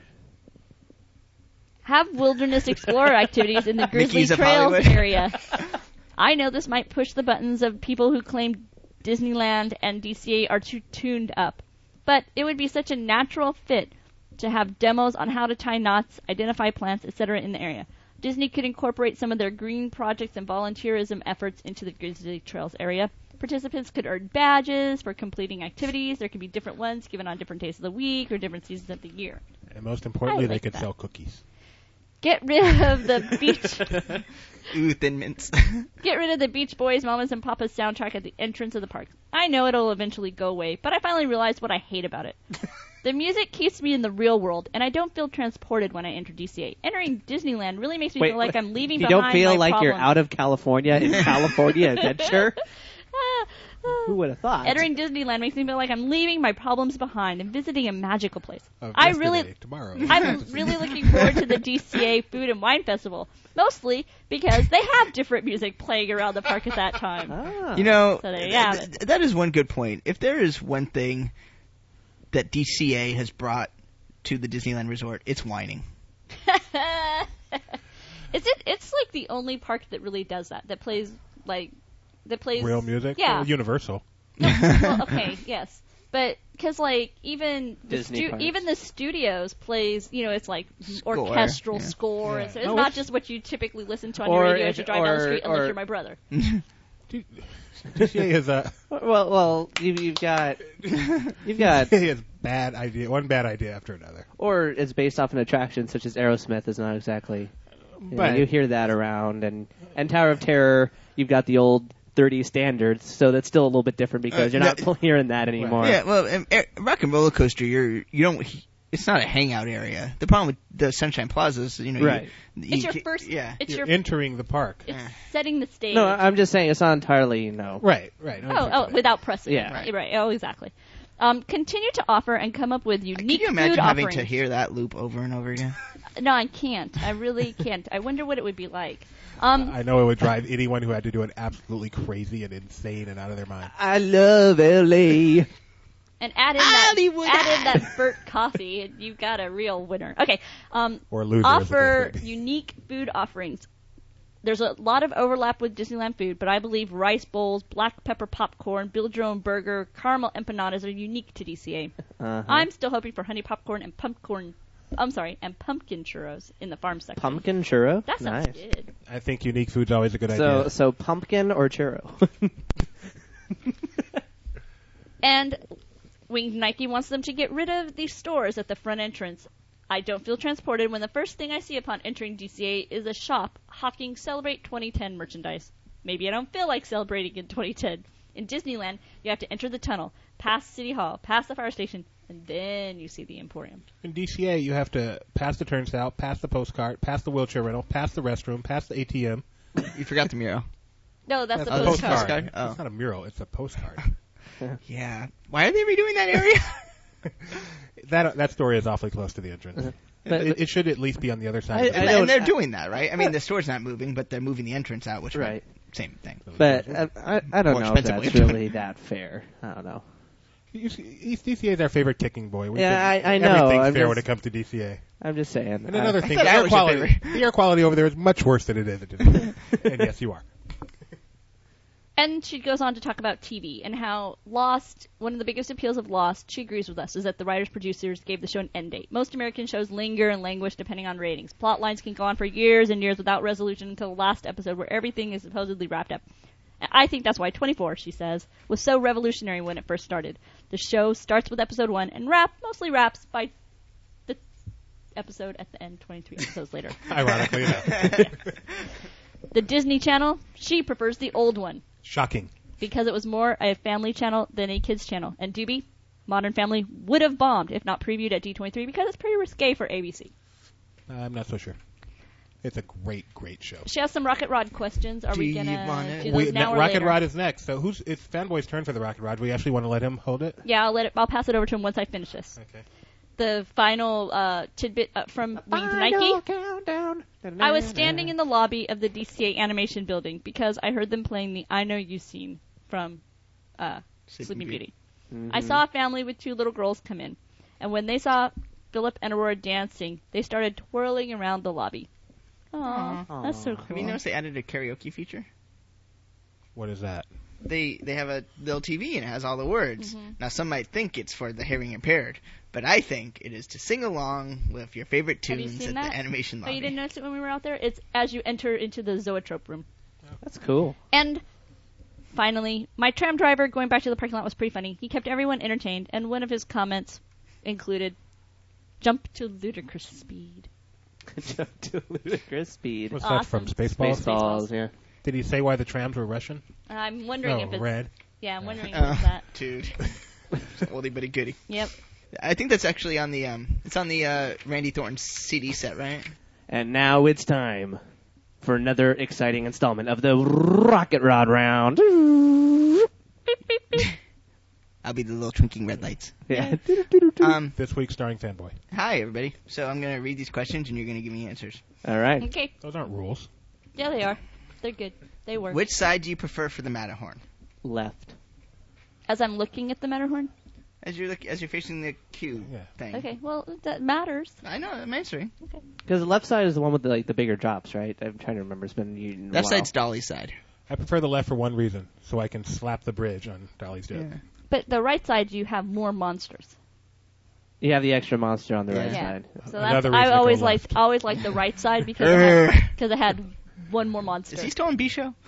Have Wilderness Explorer activities in the Grizzly Mickey's of Trails Hollywood. area. I know this might push the buttons of people who claim Disneyland and DCA are too tuned up, but it would be such a natural fit to have demos on how to tie knots, identify plants, etc. in the area. Disney could incorporate some of their green projects and volunteerism efforts into the Grizzly Trails area. Participants could earn badges for completing activities. There could be different ones given on different days of the week or different seasons of the year. And most importantly, I like they could that. sell cookies. Get rid of the Beach. Ooh, Thin Mints. Get rid of the Beach Boys, Mamas and Papas soundtrack at the entrance of the park. I know it'll eventually go away, but I finally realized what I hate about it. The music keeps me in the real world, and I don't feel transported when I enter DCA. Entering Disneyland really makes me feel like I'm leaving You behind don't feel my like you're problems. out of California in California Adventure? Who would have thought? Entering Disneyland makes me feel like I'm leaving my problems behind and visiting a magical place. Of I yesterday, really, tomorrow. I'm really looking forward to the DCA Food and Wine Festival, mostly because they have different music playing around the park at that time. Ah. You know, So there you have it. that is one good point. If there is one thing that DCA has brought to the Disneyland Resort, it's whining. It's like the only park that really does that. That plays Real music? Yeah. Well, Universal. No, well, okay, yes, but because like even Disney parks. even the studios plays, it's like Score, orchestral yeah. score, Yeah. and so it's Oh, not it's- just what you typically listen to on Or your radio as if- you drive down the or- street, unless or- you're my brother. DCA is a Well, you've got DCA is bad idea. One bad idea after another. or it's based off an attraction such as Aerosmith is not exactly. But You hear that around, and Tower of Terror, you've got the old 30 standards, so that's still a little bit different because you're not hearing that anymore. Yeah, well, Rock and Roller Coaster, you don't. It's not a hangout area. The problem with the Sunshine Plaza is, Right. It's your first. Yeah. It's you're your. entering the park. It's setting the stage. No, I'm just saying it's not entirely Right. Without pressing. Yeah. Right. Oh, exactly. Continue to offer and come up with unique Can you food imagine having offerings. to hear that loop over and over again? No, I can't. I really can't. I wonder what it would be like. I know it would drive anyone who had to do it absolutely crazy and insane and out of their mind. I love LA. And add in that Burt coffee, and you've got a real winner. Okay. Or loser. Offer as the case may be. unique food offerings. There's a lot of overlap with Disneyland food, but I believe rice bowls, black pepper popcorn, build your own burger, caramel empanadas are unique to DCA. Uh-huh. I'm still hoping for honey popcorn and pumpkin churros in the farm section. Pumpkin churro? That sounds nice. good. I think unique food's always a good idea. So pumpkin or churro? And Winged Nike wants them to get rid of these stores at the front entrance. I don't feel transported when the first thing I see upon entering DCA is a shop hawking Celebrate 2010 merchandise. Maybe I don't feel like celebrating in 2010. In Disneyland, you have to enter the tunnel, past City Hall, past the fire station, and then you see the Emporium. In DCA, you have to pass the turnstile, pass the postcard, pass the wheelchair rental, pass the restroom, pass the ATM. You forgot the mural. No, that's the a postcard. postcard. Oh. It's not a mural, it's a postcard. Yeah. Why are they redoing that area? That story is awfully close to the entrance. But- it should at least be on the other side. I of the know- And they're doing that, right? I mean, the store's not moving, but they're moving the entrance out, which Right. same thing. But I don't More know if expensive that's way of doing really that fair. I don't know. DCA is our favorite kicking boy. We Yeah, think I know. Everything's I'm fair just- when it comes to DCA. I'm just saying. And another thing, thought the I air, was your quality, favorite. the air quality over there is much worse than it is at Disney. And yes, you are. And she goes on to talk about TV and how Lost, one of the biggest appeals of Lost, she agrees with us, is that the writers-producers gave the show an end date. Most American shows linger and languish depending on ratings. Plot lines can go on for years and years without resolution until the last episode where everything is supposedly wrapped up. I think that's why 24, she says, was so revolutionary when it first started. The show starts with episode 1 and mostly wraps by the episode at the end 23 episodes later. Ironically enough. The Disney Channel, she prefers the old one, Shocking. because it was more a family channel than a kids channel. And Doobie, Modern Family, would have bombed if not previewed at D23 because it's pretty risque for ABC. I'm not so sure. It's a great, great show. She has some Rocket Rod questions. Are we Do you gonna wanna- do those now or Rocket later? Rod is next. So it's Fanboy's turn for the Rocket Rod. We actually want to let him hold it? Yeah, I'll pass it over to him once I finish this. Okay. The final tidbit from Winged Nike. Countdown. I was standing in the lobby of the DCA animation building because I heard them playing the I Know You scene from Sleeping Beauty. I saw a family with 2 little girls come in, and when they saw Philip and Aurora dancing, they started twirling around the lobby. Aww, that's so cool. Have you noticed they added a karaoke feature? What is that? They have a little TV and it has all the words. Mm-hmm. Now some might think it's for the hearing impaired, but I think it is to sing along with your favorite Have you tunes seen at that? the animation Oh, lobby. you didn't notice it when we were out there? It's as you enter into the Zoetrope room. That's cool. And finally, my tram driver going back to the parking lot was pretty funny. He kept everyone entertained, and one of his comments included, "Jump to ludicrous speed." to ludicrous speed. What's that from? Awesome. Spaceballs? Spaceballs, yeah. Did he say why the trams were Russian? I'm wondering No, if it's red. Yeah, I'm wondering if it's that. Dude. Oldie but a goodie. Yep. I think that's actually on the it's on the Randy Thornton CD set, right? And now it's time for another exciting installment of the Rocket Rod Round. I'll be the little twinkling red lights. Yeah. This week starring Fanboy. Hi everybody. So I'm gonna read these questions and you're gonna give me answers. All right. Okay. Those aren't rules. Yeah, they are. They're good. They work. Which side do you prefer for the Matterhorn? Left. As I'm looking at the Matterhorn? As you're facing the Q Yeah. thing. Okay, well, that matters. I know, I'm answering. Because the left side is the one with the bigger drops, right? I'm trying to remember. It's been a Left while. side's Dolly's side. I prefer the left for one reason, so I can slap the bridge on Dolly's Yeah. Dead. But the right side, you have more monsters. You have the extra monster on the right Yeah. side. So that's Another reason I to go always left. liked the right side because it had one more monster. Is he still on B show?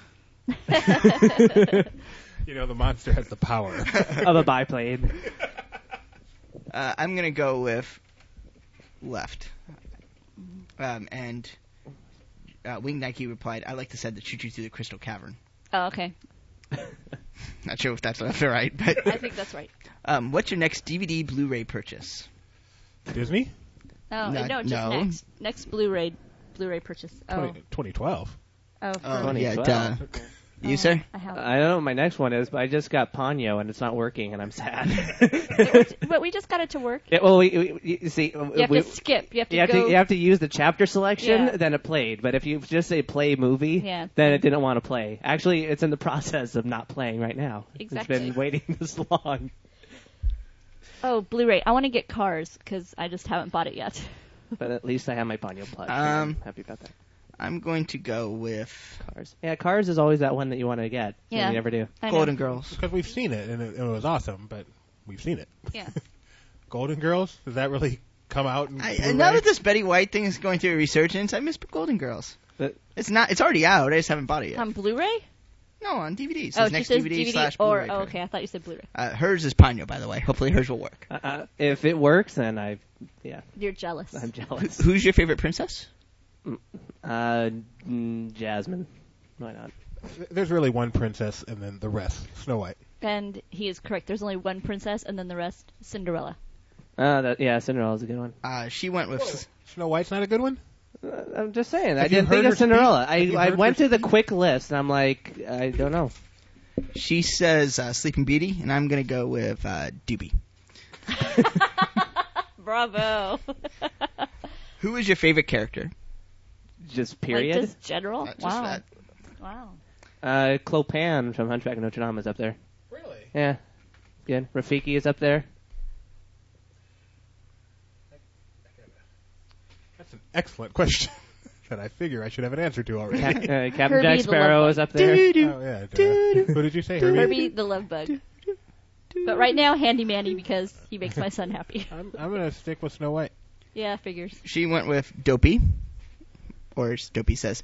You know, the monster has the power. Of a biplane. I'm gonna go with left. And Winged Nike replied, "I like the side that shoots you through the crystal cavern." Oh, okay. Not sure if that's left or right, but I think that's right. what's your next DVD Blu-ray purchase? Disney? Oh, No, no, just no. next Blu-ray purchase. Oh, 2012. for Oh, yeah, 2012. duh. You, sir? I have. I don't know what my next one is, but I just got Ponyo and it's not working and I'm sad. But we just got it to work. Yeah, well, you see, You have to skip. You have to go. you have to use the chapter selection, Yeah. then it played. But if you just say play movie, Yeah. then it didn't want to play. Actually, it's in the process of not playing right now. Exactly. It's been waiting this long. Oh, Blu-ray. I want to get Cars because I just haven't bought it yet. But at least I have my Ponyo Plus. Um, I'm happy about that. I'm going to go with Cars. Yeah, Cars is always that one that you want to get. and Yeah. You never do. I know. Golden Girls. Because we've seen it, and it was awesome, but we've seen it. Yeah. Golden Girls? Does that really come out? In Now Blu-ray? that this Betty White thing is going through a resurgence, I miss Golden Girls. But- It's not. It's already out. I just haven't bought it yet. On Bluray? No, on DVD. It Oh, says she next says DVD, DVD slash or Blu-ray. okay, I thought you said Blu-ray. Hers is Ponyo, by the way. Hopefully hers will work. If it works, then You're jealous. I'm jealous. Who's your favorite princess? Jasmine. Why not? There's really one princess, and then the rest. Snow White. And he is correct. There's only one princess, and then the rest Cinderella. Cinderella's a good one. She went with. Snow White's not a good one? I'm just saying. I Have you didn't heard think her of Cinderella. speak? Have you I heard went her to the speak? quick list, and I'm like, I don't know. She says Sleeping Beauty, and I'm gonna go with Doobie. Bravo. Who is your favorite character? Just period. Like just general. Just wow. that. Wow. Clopan from Hunchback of Notre Dame is up there. Really? Yeah. Good. Rafiki is up there. That's an excellent question that I figure I should have an answer to already. Captain Herbie Jack the Sparrow Love is up there. Oh, yeah. duh. Who did you say, Herbie? Herbie the Love Bug. But right now, Handy Manny because he makes my son happy. I'm going to stick with Snow White. Yeah, figures. She went with Dopey, or as Dopey says.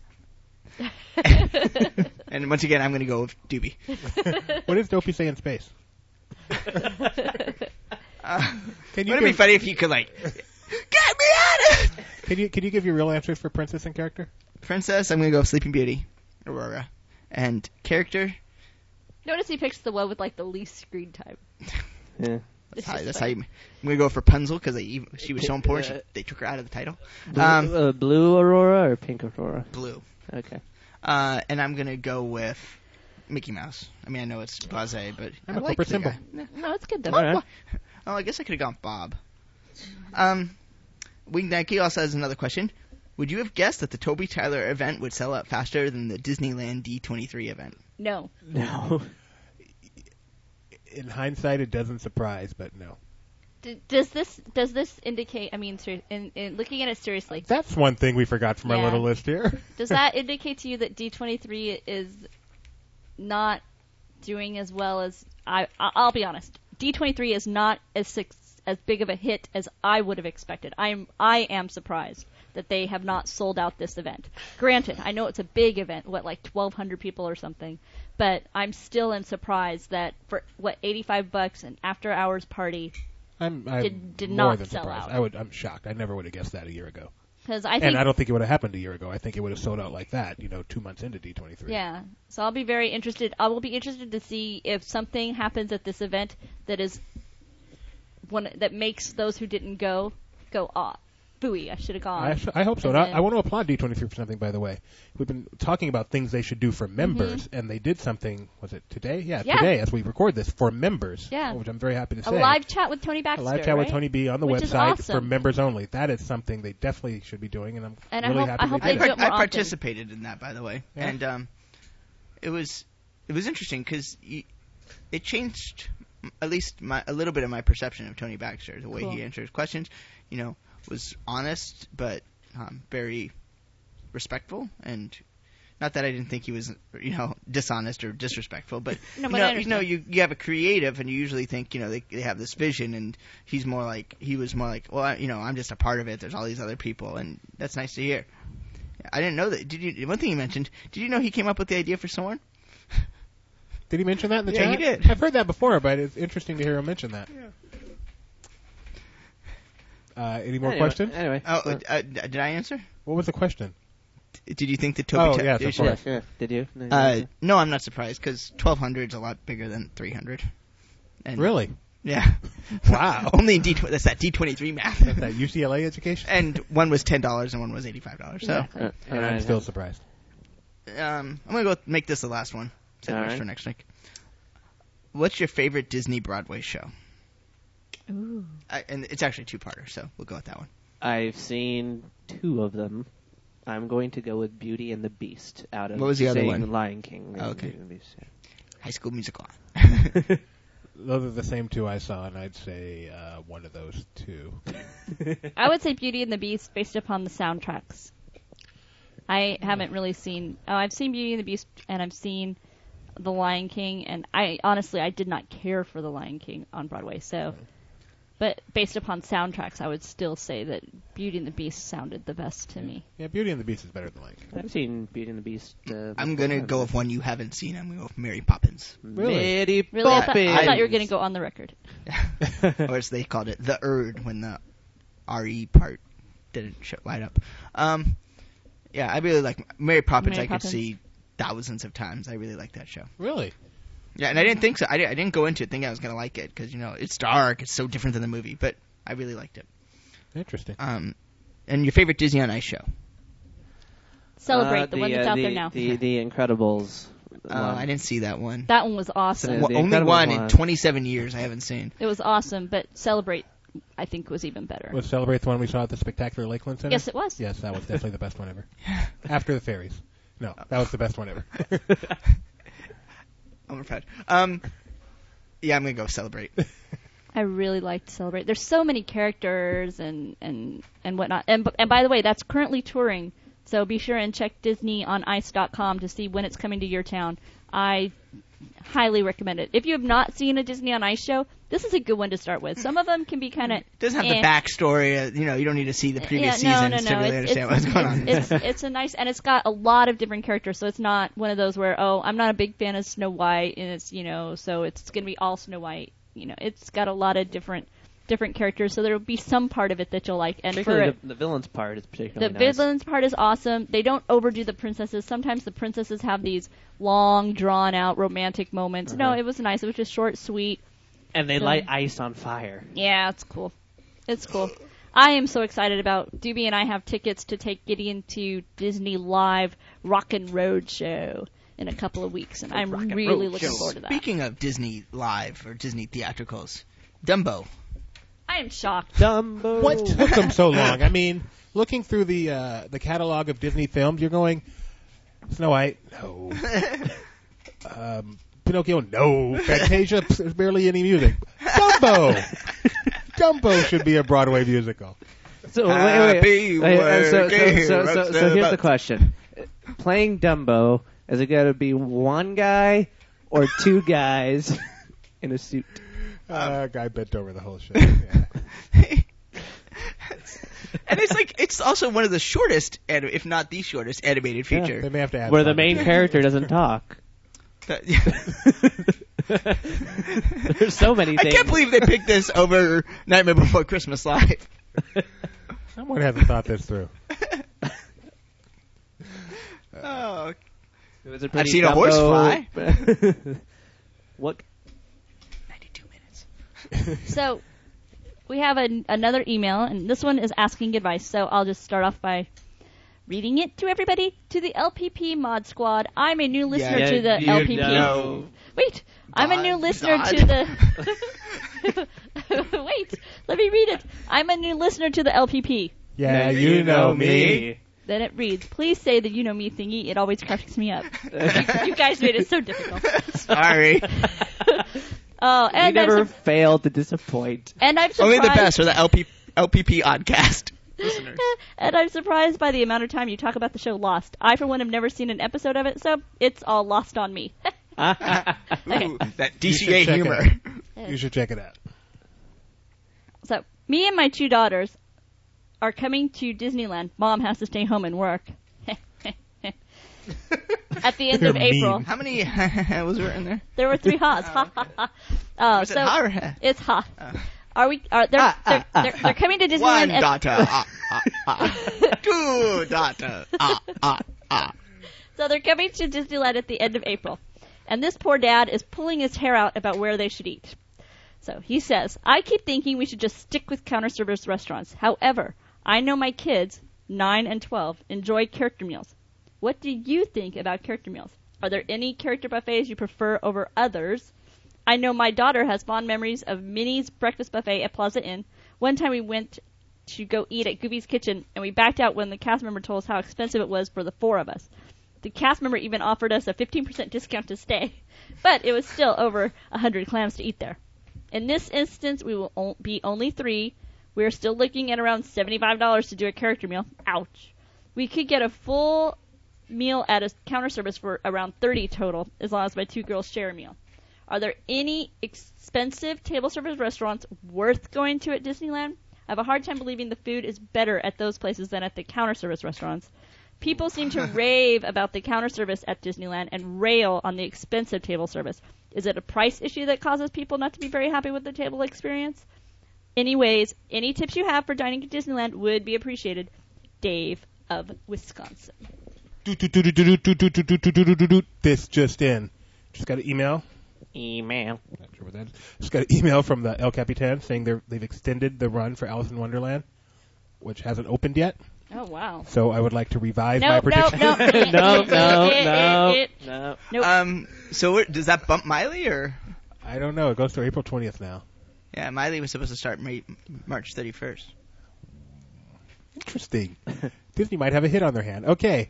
And once again, I'm gonna go with Doobie. What does Dopey say in space? Can you Wouldn't it be give, funny if you could like, get me out of it? can you give your real answers for princess and character? Princess, I'm gonna go with Sleeping Beauty, Aurora, and character. Notice he picks the one with like the least screen time. Yeah. It's That's just how funny. I'm gonna go for Rapunzel because she was so important. They took her out of the title. Blue Aurora or pink Aurora? Blue. Okay. And I'm gonna go with Mickey Mouse. I mean, I know it's blasé, but I'm I a like corporate the symbol. guy. No, it's good though. All right. Oh, I guess I could have gone Bob. Winged Nike also has another question. Would you have guessed that the Toby Tyler event would sell out faster than the Disneyland D23 event? No. No. In hindsight, it doesn't surprise, but no. Does this indicate? I mean, in looking at it seriously, That's one thing we forgot from our Yeah. little list here. does that indicate to you that D23 is not doing as well as I'll be honest. D23 is not as big of a hit as I would have expected. I am surprised that they have not sold out this event. Granted, I know it's a big event, like 1,200 people or something, but I'm still in surprise that for $85 an after-hours party. I'm Did more not than sell surprised. out. I'm shocked. I never would have guessed that a year ago. Because I think, And I don't think it would have happened a year ago. I think it would have sold out like that, 2 months into D23. yeah. So I'll be very interested. I will be interested to see if something happens at this event that is one that makes those who didn't go off. Booey, I should have gone. I hope so. And And then- I want to applaud D23 for something, by the way. We've been talking about things they should do for members, and they did something, was it today? Yeah, Yeah. today, as we record this, for members, Yeah. which I'm very happy to A say. live chat with Tony A Baxter. live chat with right? Tony B on the Which is website for awesome. members only. That is something they definitely should be doing, and I'm And I really hope- happy I hope they they did do it. it more I often. participated in that, by the way, Yeah. and it was interesting because it changed at least a little bit of my perception of Tony Baxter. The way Cool. he answers questions, was honest but very respectful, and not that I didn't think he was dishonest or disrespectful, but No, but I understand. you have a creative, and you usually think they have this vision, and he was more like, well, I'm just a part of it. There's all these other people, and that's nice to hear. I didn't know that. One thing you mentioned, did you know he came up with the idea for Soren? Did he mention that in the Yeah, chat? he did. I've heard that before, but it's interesting to hear him mention that. Any more questions? Anyway. Oh, did I answer? What was the question? Did you think that Toby? Oh, yes, of course. Yeah. Did you? No, No, I'm not surprised because 1200 is a lot bigger than 300. And Really? Yeah. Wow. Only in that's that D23 math. That's that UCLA education? And one was $10 and one was $85. So And I'm still surprised. I'm gonna go make this the last one. Save the rest Alright. for next week. What's your favorite Disney Broadway show? Ooh. And it's actually a two-parter, so we'll go with that one. I've seen 2 of them. I'm going to go with Beauty and the Beast out of What was the other saying one? Lion King. Oh, okay. Beauty and the Beast, yeah. High School Musical. Those are the same 2 I saw, and I'd say one of those 2. I would say Beauty and the Beast based upon the soundtracks. I haven't really seen. Oh, I've seen Beauty and the Beast, and I've seen The Lion King, and I did not care for The Lion King on Broadway. So, but based upon soundtracks, I would still say that Beauty and the Beast sounded the best to me. Yeah, Beauty and the Beast is better than Lion King. I've seen Beauty and the Beast. I'm gonna go with one you haven't seen. I'm gonna go with Mary Poppins. Really? Mary Really, I thought Poppins. you were going to go on the record. Or as they called it, the Erd, when the RE part didn't light up. Yeah, I really like Mary Poppins. Mary I could Poppins. see thousands of times. I really like that show. Really? Yeah, and I didn't think so. I didn't go into it thinking I was gonna like it because it's dark. It's so different than the movie, but I really liked it. Interesting. And your favorite Disney on Ice show? Celebrate the one that's out there now. The Incredibles. I didn't see that one. That one was awesome. The Only Incredibles one in one. 27 years I haven't seen. It was awesome, but Celebrate, I think, was even better. Was Celebrate the one we saw at the Spectacular Lakeland Center? Yes, it was. Yes, that was definitely the best one ever. After the fairies. No, that was the best one ever. I'm proud. Yeah, I'm gonna go Celebrate. I really liked Celebrate. There's so many characters and whatnot. And by the way, that's currently touring. So be sure and check DisneyOnIce.com to see when it's coming to your town. I highly recommend it. If you have not seen a Disney on Ice show, this is a good one to start with. Some of them can be kind of Doesn't have the backstory. You don't need to see the previous seasons to really understand what's going on. It's a nice, and it's got a lot of different characters. So it's not one of those where, I'm not a big fan of Snow White, and it's so it's going to be all Snow White. It's got a lot of different characters, so there will be some part of it that you'll like. And Particularly the villains part is particularly the nice. villains part is awesome. They don't overdo the princesses. Sometimes the princesses have these long, drawn-out romantic moments. No, it was nice. It was just short, sweet. And they light ice on fire. Yeah, it's cool. It's cool. I am so excited about Doobie and I have tickets to take Gideon to Disney Live Rockin' Road Show in a couple of weeks, and I'm really looking forward to that. Speaking of Disney Live or Disney theatricals, Dumbo. I am shocked. Dumbo. What took them so long? I mean, looking through the catalog of Disney films, you're going, Snow White, no. Pinocchio, no. Fantasia, there's barely any music. Dumbo! Dumbo should be a Broadway musical. So, Happy working, so here's the question. Playing Dumbo, is it going to be one guy or 2 guys in a suit? Guy bent over the whole show. Yeah. And it's also one of the shortest, if not the shortest, animated feature. They may have to add Where the something. main character doesn't talk. There's so many I things. can't believe they picked this over Nightmare Before Christmas Live. Someone hasn't thought this through. It was a I've pretty seen a horse fly. What? 92 minutes. So we have another email, and this one is asking advice. So I'll just start off by reading it to everybody. To the LPP Mod Squad, I'm a new listener to the LPP. know. Wait, I'm a new God, listener God. to the. Wait, let me read it. I'm a new listener to the LPP. Yeah, you know me. Then it reads, please say the you know me thingy. It always cracks me up. You guys made it so difficult. Sorry. Oh, You and never failed to disappoint. I'm surprised. Only the best are the LPP Oddcast listeners. And I'm surprised by the amount of time you talk about the show Lost. I, for one, have never seen an episode of it, so it's all lost on me. Ooh, that You should DCA check humor. it. You should check it out. So, me and my 2 daughters are coming to Disneyland. Mom has to stay home and work. At the end You're of April. mean. How many was there in there? There were 3 ha's. Ha ha ha. Was it So ha or ha? it's ha. They're coming to Disneyland. One daughter. Two daughter. So they're coming to Disneyland at the end of April. And this poor dad is pulling his hair out about where they should eat. So he says, I keep thinking we should just stick with counter service restaurants. However, I know my kids, 9 and 12, enjoy character meals. What do you think about character meals? Are there any character buffets you prefer over others? I know my daughter has fond memories of Minnie's breakfast buffet at Plaza Inn. One time we went to go eat at Goofy's Kitchen, and we backed out when the cast member told us how expensive it was for the 4 of us. The cast member even offered us a 15% discount to stay, but it was still over 100 clams to eat there. In this instance, we will be only 3. We are still looking at around $75 to do a character meal. Ouch. We could get a full meal at a counter service for around $30 total, as long as my 2 girls share a meal. Are there any expensive table service restaurants worth going to at Disneyland? I have a hard time believing the food is better at those places than at the counter service restaurants. People seem to rave about the counter service at Disneyland and rail on the expensive table service. Is it a price issue that causes people not to be very happy with the table experience? Anyways, any tips you have for dining at Disneyland would be appreciated. Dave of Wisconsin. This just in. Just got an email. Email. Not sure what that is. Just got an email from the El Capitan saying they've extended the run for Alice in Wonderland, which hasn't opened yet. Oh, wow. So I would like to revise my Nope, prediction. No. Nope. So does that bump Miley or? I don't know. It goes through April 20th now. Yeah, Miley was supposed to start March 31st. Interesting. Disney might have a hit on their hand. Okay.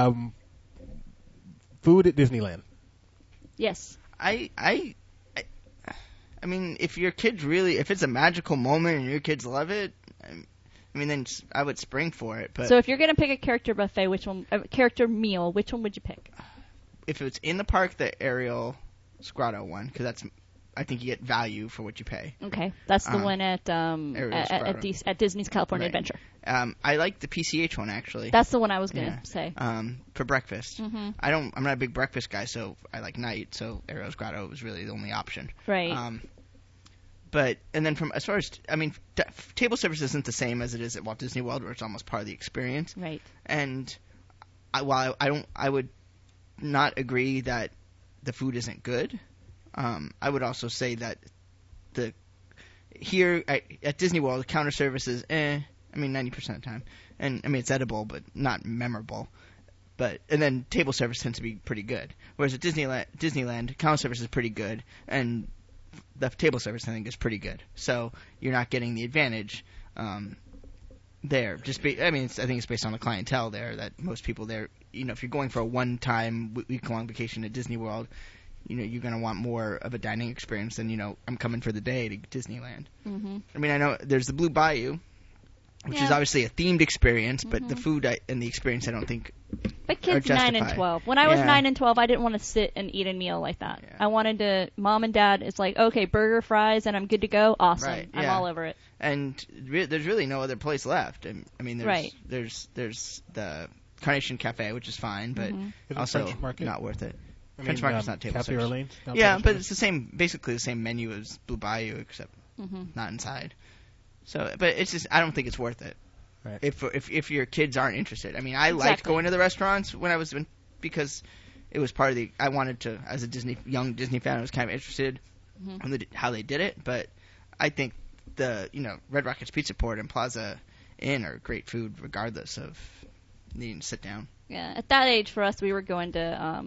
Food at Disneyland. Yes. I mean, if your kids really, if it's a magical moment and your kids love it, I mean, then I would spring for it. But So if you're going to pick a character buffet, a character meal, which one would you pick? if it's in the park, the Ariel Grotto one, because I think you get value for what you pay. Okay, that's the one at Ariel's Grotto. at Disney's California Right. Adventure. I like the PCH one actually. That's the one I was going to Yeah. say. For breakfast. Mm-hmm. I'm not a big breakfast guy, so I like night. So Ariel's Grotto was really the only option. Right. But and then as far as table service isn't the same as it is at Walt Disney World, where it's almost part of the experience. Right. And while I would not agree that the food isn't good. I would also say that here at Disney World, the counter service is I mean 90% of the time, and I mean it's edible but not memorable. And then table service tends to be pretty good. Whereas at Disneyland, counter service is pretty good, and the table service I think is pretty good. So you're not getting the advantage there. I think it's based on the clientele there, that most people there, if you're going for a one-time week-long vacation at Disney World, you're going to want more of a dining experience than, I'm coming for the day to Disneyland. Mm-hmm. I mean, I know there's the Blue Bayou, which is obviously a themed experience, but the food and the experience I don't think But kids are 9 and justified. 12. When I was Yeah. 9 and 12, I didn't want to sit and eat a meal like that. Yeah. I wanted to. Mom and Dad, it's like, okay, burger, fries, and I'm good to go. Awesome. Right, I'm yeah. all over it. And there's really no other place left. I mean, Right. there's the Carnation Cafe, which is fine, but Isn't also French Market? not worth it. I French Market's not table Cafe service. Orleans? Not Yeah, table but service? it's basically the same menu as Blue Bayou, except Mm-hmm. not inside. So, but it's just I don't think it's worth it. Right. If your kids aren't interested. I mean, I liked Exactly. going to the restaurants when I was because it was part of the. I wanted to, as a young Disney fan, I was kind of interested in how they did it. But I think the Red Rockets Pizza Port and Plaza Inn are great food, regardless of needing to sit down. Yeah, at that age for us, we were going to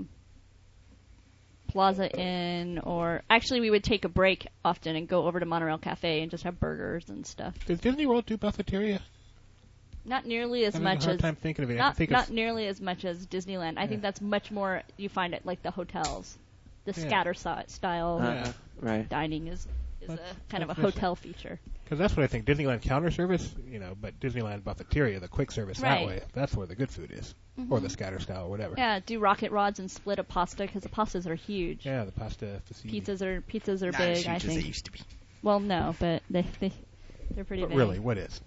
Plaza Inn, or actually we would take a break often and go over to Monorail Cafe and just have burgers and stuff. Does Disney World do buffeteria? Not nearly as I'm much having a hard as time thinking of it. not nearly as much as Disneyland. I think that's much more you find at like the hotels. The scatter style Right. dining is a kind of a that's hotel feature. Because that's what I think. Disneyland counter service, but Disneyland buffeteria, the quick service that Right. way, that's where the good food is. Or the scatter style or whatever. Yeah, do rocket rods and split a pasta because the pastas are huge. Yeah, the pasta fusilli. Pizzas are Not big. as huge I as they think. used to be. Well, no, but they're pretty But big. really, what is?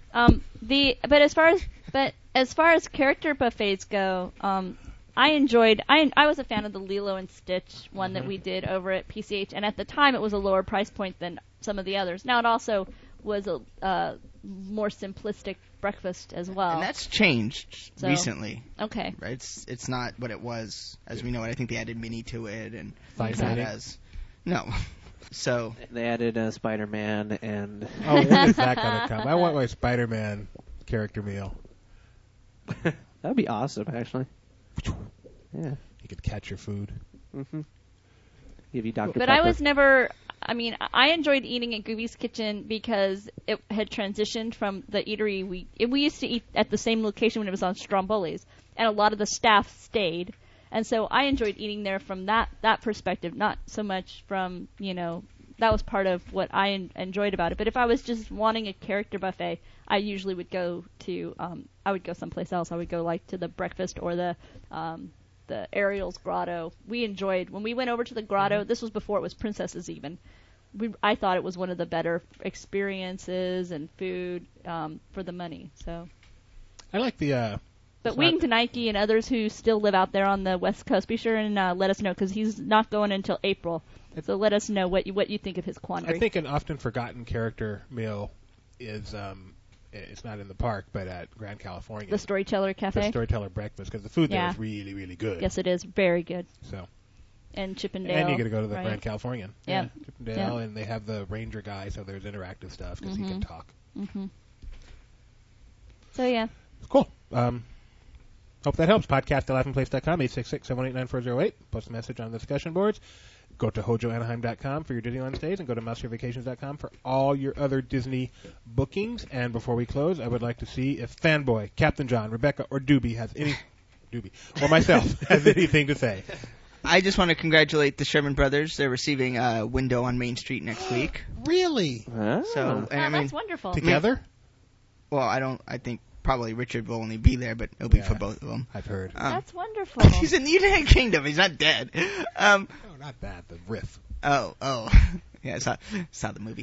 But as far as character buffets go, I enjoyed. I was a fan of the Lilo and Stitch one that we did over at PCH, and at the time it was a lower price point than some of the others. Now it also was a more simplistic breakfast as well. And that's changed So- recently, Okay. right? It's not what it was as we know it. I think they added Minnie to it and Fine that dining? as no. So They added Spider-Man and Oh, when is that going to come? I want my Spider-Man character meal. that would be awesome, actually. Yeah. You could catch your food. Mm-hmm. Give you Dr. But Pepper. I was never. I mean, I enjoyed eating at Goofy's Kitchen because it had transitioned from the eatery we used to eat at the same location when it was on Stromboli's, and a lot of the staff stayed, and so I enjoyed eating there from that perspective, not so much from that was part of what I enjoyed about it. But if I was just wanting a character buffet, I usually would go to I would go someplace else. I would go like to the breakfast or the Ariel's Grotto. We enjoyed when we went over to the grotto. This was before it was Princesses even. I thought it was one of the better experiences and food for the money. So, I like the. but Wing to Nike and others who still live out there on the West Coast, be sure and let us know because he's not going until April. So let us know what you think of his quandary. I think an often forgotten character meal is it's not in the park, but at Grand California. The Storyteller Cafe. The Storyteller breakfast, because the food there Yeah. is really, really good. Yes, it is very good. So. And Chippendale. And you got to go to the right? Grand Californian. Yeah. Chippendale, Yeah. and they have the ranger guy, so there's interactive stuff because he can talk. So yeah. Cool. Hope that helps. Podcast at laughingplace.com, 866-718-9408. Post a message on the discussion boards. Go to HojoAnaheim.com for your Disneyland stays, and go to MouseHereVacations.com for all your other Disney bookings. And before we close, I would like to see if Fanboy, Captain John, Rebecca, or Doobie has any... Doobie. Or myself has anything to say. I just want to congratulate the Sherman Brothers. They're receiving a window on Main Street next week. Really? Oh. So, and I mean, that's wonderful. Together? well, I think probably Richard will only be there, but it'll be for both of them. I've heard. That's wonderful. He's in the United Kingdom. He's not dead. No, not that. The riff. Oh. Yeah, it's not the movie.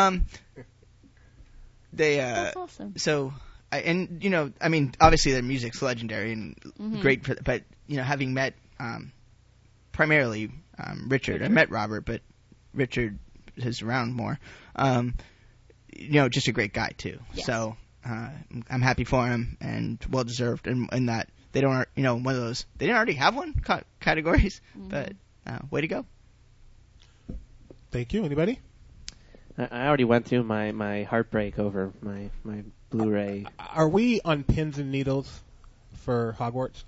They, That's awesome. so, I mean, obviously their music's legendary and great, but, having met, primarily, Richard. I met Robert, but Richard is around more. Just a great guy too. Yes. So, I'm happy for him and well deserved in that they don't, one of those, they didn't already have one categories, but, way to go. Thank you. Anybody? I already went through my heartbreak over my Blu-ray. Are we on pins and needles for Hogwarts?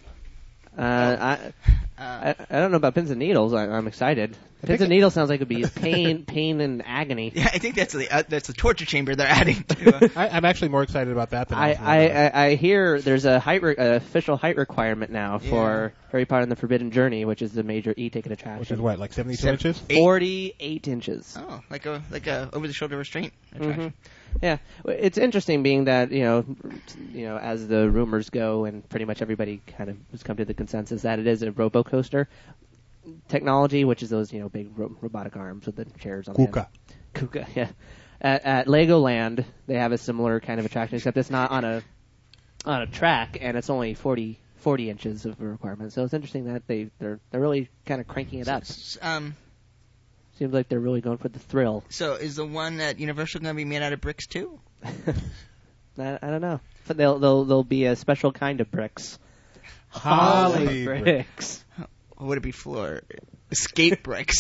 I don't know about pins and needles. I'm excited. Pins and needles sounds like it'd be pain and agony. Yeah, I think that's the torture chamber they're adding to. I'm actually more excited about that than I hear there's a official height requirement now for Harry Potter and the Forbidden Journey, which is the major e-ticket attraction. Which is what, like 72 inches? 48 inches. Oh, like a over the shoulder restraint attraction. Yeah, it's interesting being that as the rumors go, and pretty much everybody kind of has come to the consensus that it is a robo-coaster technology, which is those big robotic arms with the chairs on the end. Kuka, yeah. At Legoland, they have a similar kind of attraction, except it's not on a track, and it's only 40 inches of a requirement. So it's interesting that they're really kind of cranking it up. Seems like they're really going for the thrill. So is the one at Universal going to be made out of bricks too? I don't know. But they'll be a special kind of bricks. Holly bricks. Or would it be floor? Skate bricks.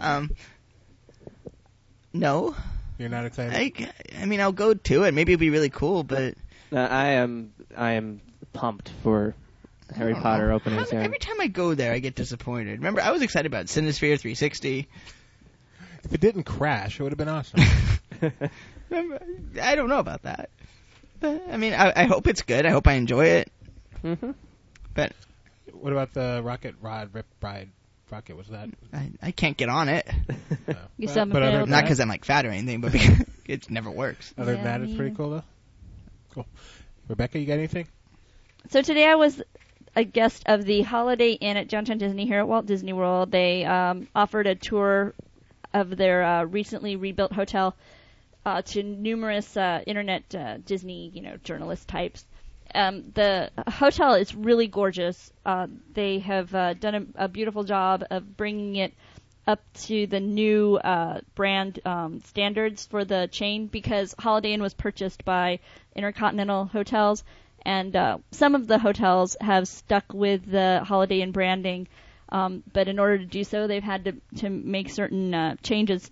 No. You're not excited? I mean, I'll go to it. Maybe it'll be really cool, but I am pumped for Harry Potter opening soon. every time I go there, I get disappointed. Remember, I was excited about Cinesphere 360. If it didn't crash, it would have been awesome. Remember, I don't know about that. But, I mean, I hope it's good. I hope I enjoy it. Mm-hmm. But What about the Rocket Rip Ride? Rocket, was that? I can't get on it. No. You still haven't But been other able than to- Not because I'm like fat or anything, but because it never works. Other than Yeah, that, it's me pretty either. cool, though. Cool. Rebecca, you got anything? So today I was a guest of the Holiday Inn at Downtown Disney here at Walt Disney World. They offered a tour of their recently rebuilt hotel to numerous internet Disney, journalist types. The hotel is really gorgeous. They have done a beautiful job of bringing it up to the new brand standards for the chain, because Holiday Inn was purchased by Intercontinental Hotels, and some of the hotels have stuck with the Holiday Inn branding, but in order to do so, they've had to make certain changes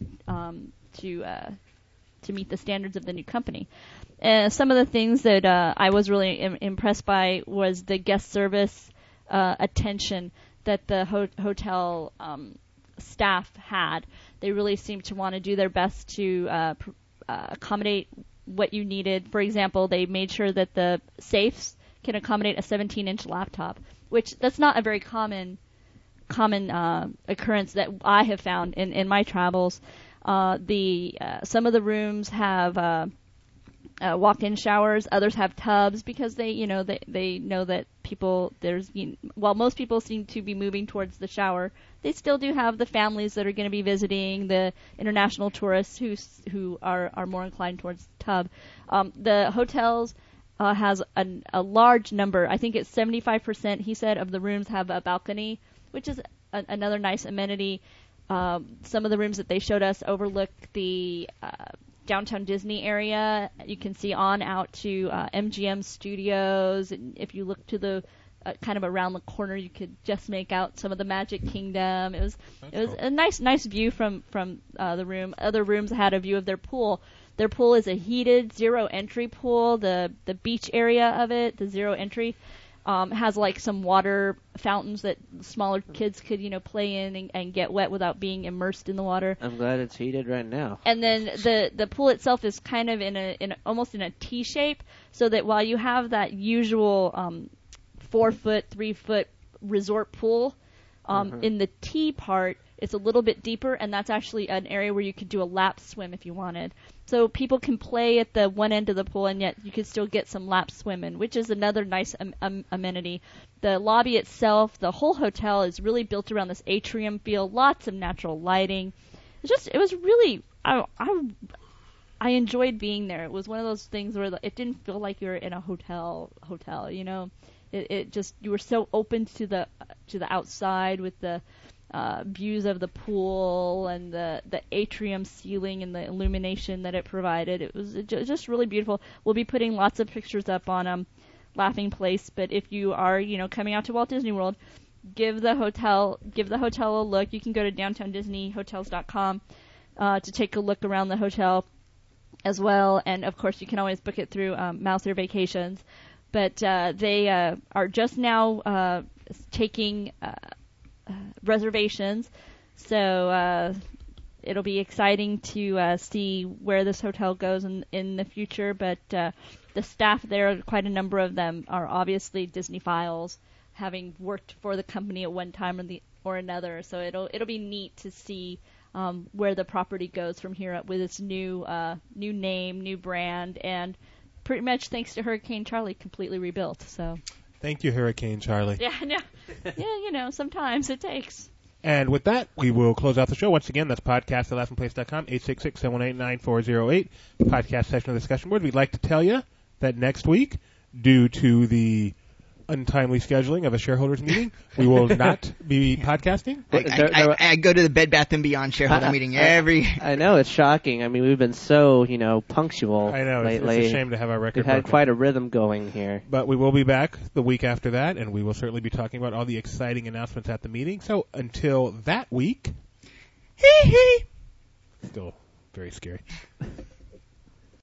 to meet the standards of the new company. Some of the things that I was really impressed by was the guest service attention that the hotel staff had. They really seemed to want to do their best to accommodate what you needed. For example, they made sure that the safes can accommodate a 17-inch laptop, which that's not a very common occurrence that I have found in my travels. Some of the rooms have walk-in showers. Others have tubs because they know that people while most people seem to be moving towards the shower, they still do have the families that are going to be visiting, the international tourists who are more inclined towards the tub. The hotels has a large number. I think it's 75%. He said of the rooms have a balcony, which is another nice amenity. Some of the rooms that they showed us overlook the Downtown Disney area. You can see on out to MGM Studios, and if you look to the kind of around the corner, you could just make out some of the Magic Kingdom. It was cool. a nice view from the room. Other rooms had a view of their pool. Their pool is a heated zero entry pool. The beach area of it, the zero entry, has like some water fountains that smaller kids could play in and get wet without being immersed in the water. I'm glad it's heated right now. And then the pool itself is kind of almost in a T shape, so that while you have that usual 4-foot, 3-foot resort pool, in the T part, it's a little bit deeper, and that's actually an area where you could do a lap swim if you wanted. So people can play at the one end of the pool, and yet you can still get some lap swimming, which is another nice amenity. The lobby itself, the whole hotel is really built around this atrium feel, lots of natural lighting. It was really, I enjoyed being there. It was one of those things where it didn't feel like you were in a hotel, It just, you were so open to the outside with the views of the pool and the atrium ceiling and the illumination that it provided. It was just really beautiful. We'll be putting lots of pictures up on Laughing Place, but if you are coming out to Walt Disney World, give the hotel a look. You can go to downtowndisneyhotels.com to take a look around the hotel as well, and of course you can always book it through Mouser Vacations. But they are just now taking reservations, so it'll be exciting to see where this hotel goes in the future. But the staff there, quite a number of them, are obviously Disney-philes, having worked for the company at one time or another. So it'll be neat to see where the property goes from here with its new name, new brand, and pretty much thanks to Hurricane Charlie, completely rebuilt. So. Thank you, Hurricane Charlie. Yeah, no. Yeah, sometimes it takes. And with that, we will close out the show. Once again, that's podcast at laughingplace.com, 866-718-9408, podcast section of the discussion board. We'd like to tell you that next week, due to the untimely scheduling of a shareholders meeting, we will not be podcasting. I go to the Bed Bath & Beyond shareholder meeting every... I know, it's shocking. I mean, we've been so, punctual I know, lately. it's a shame to have our record We've had broken. quite a rhythm going here. But we will be back the week after that, and we will certainly be talking about all the exciting announcements at the meeting. So until that week, Hee hee. still very scary.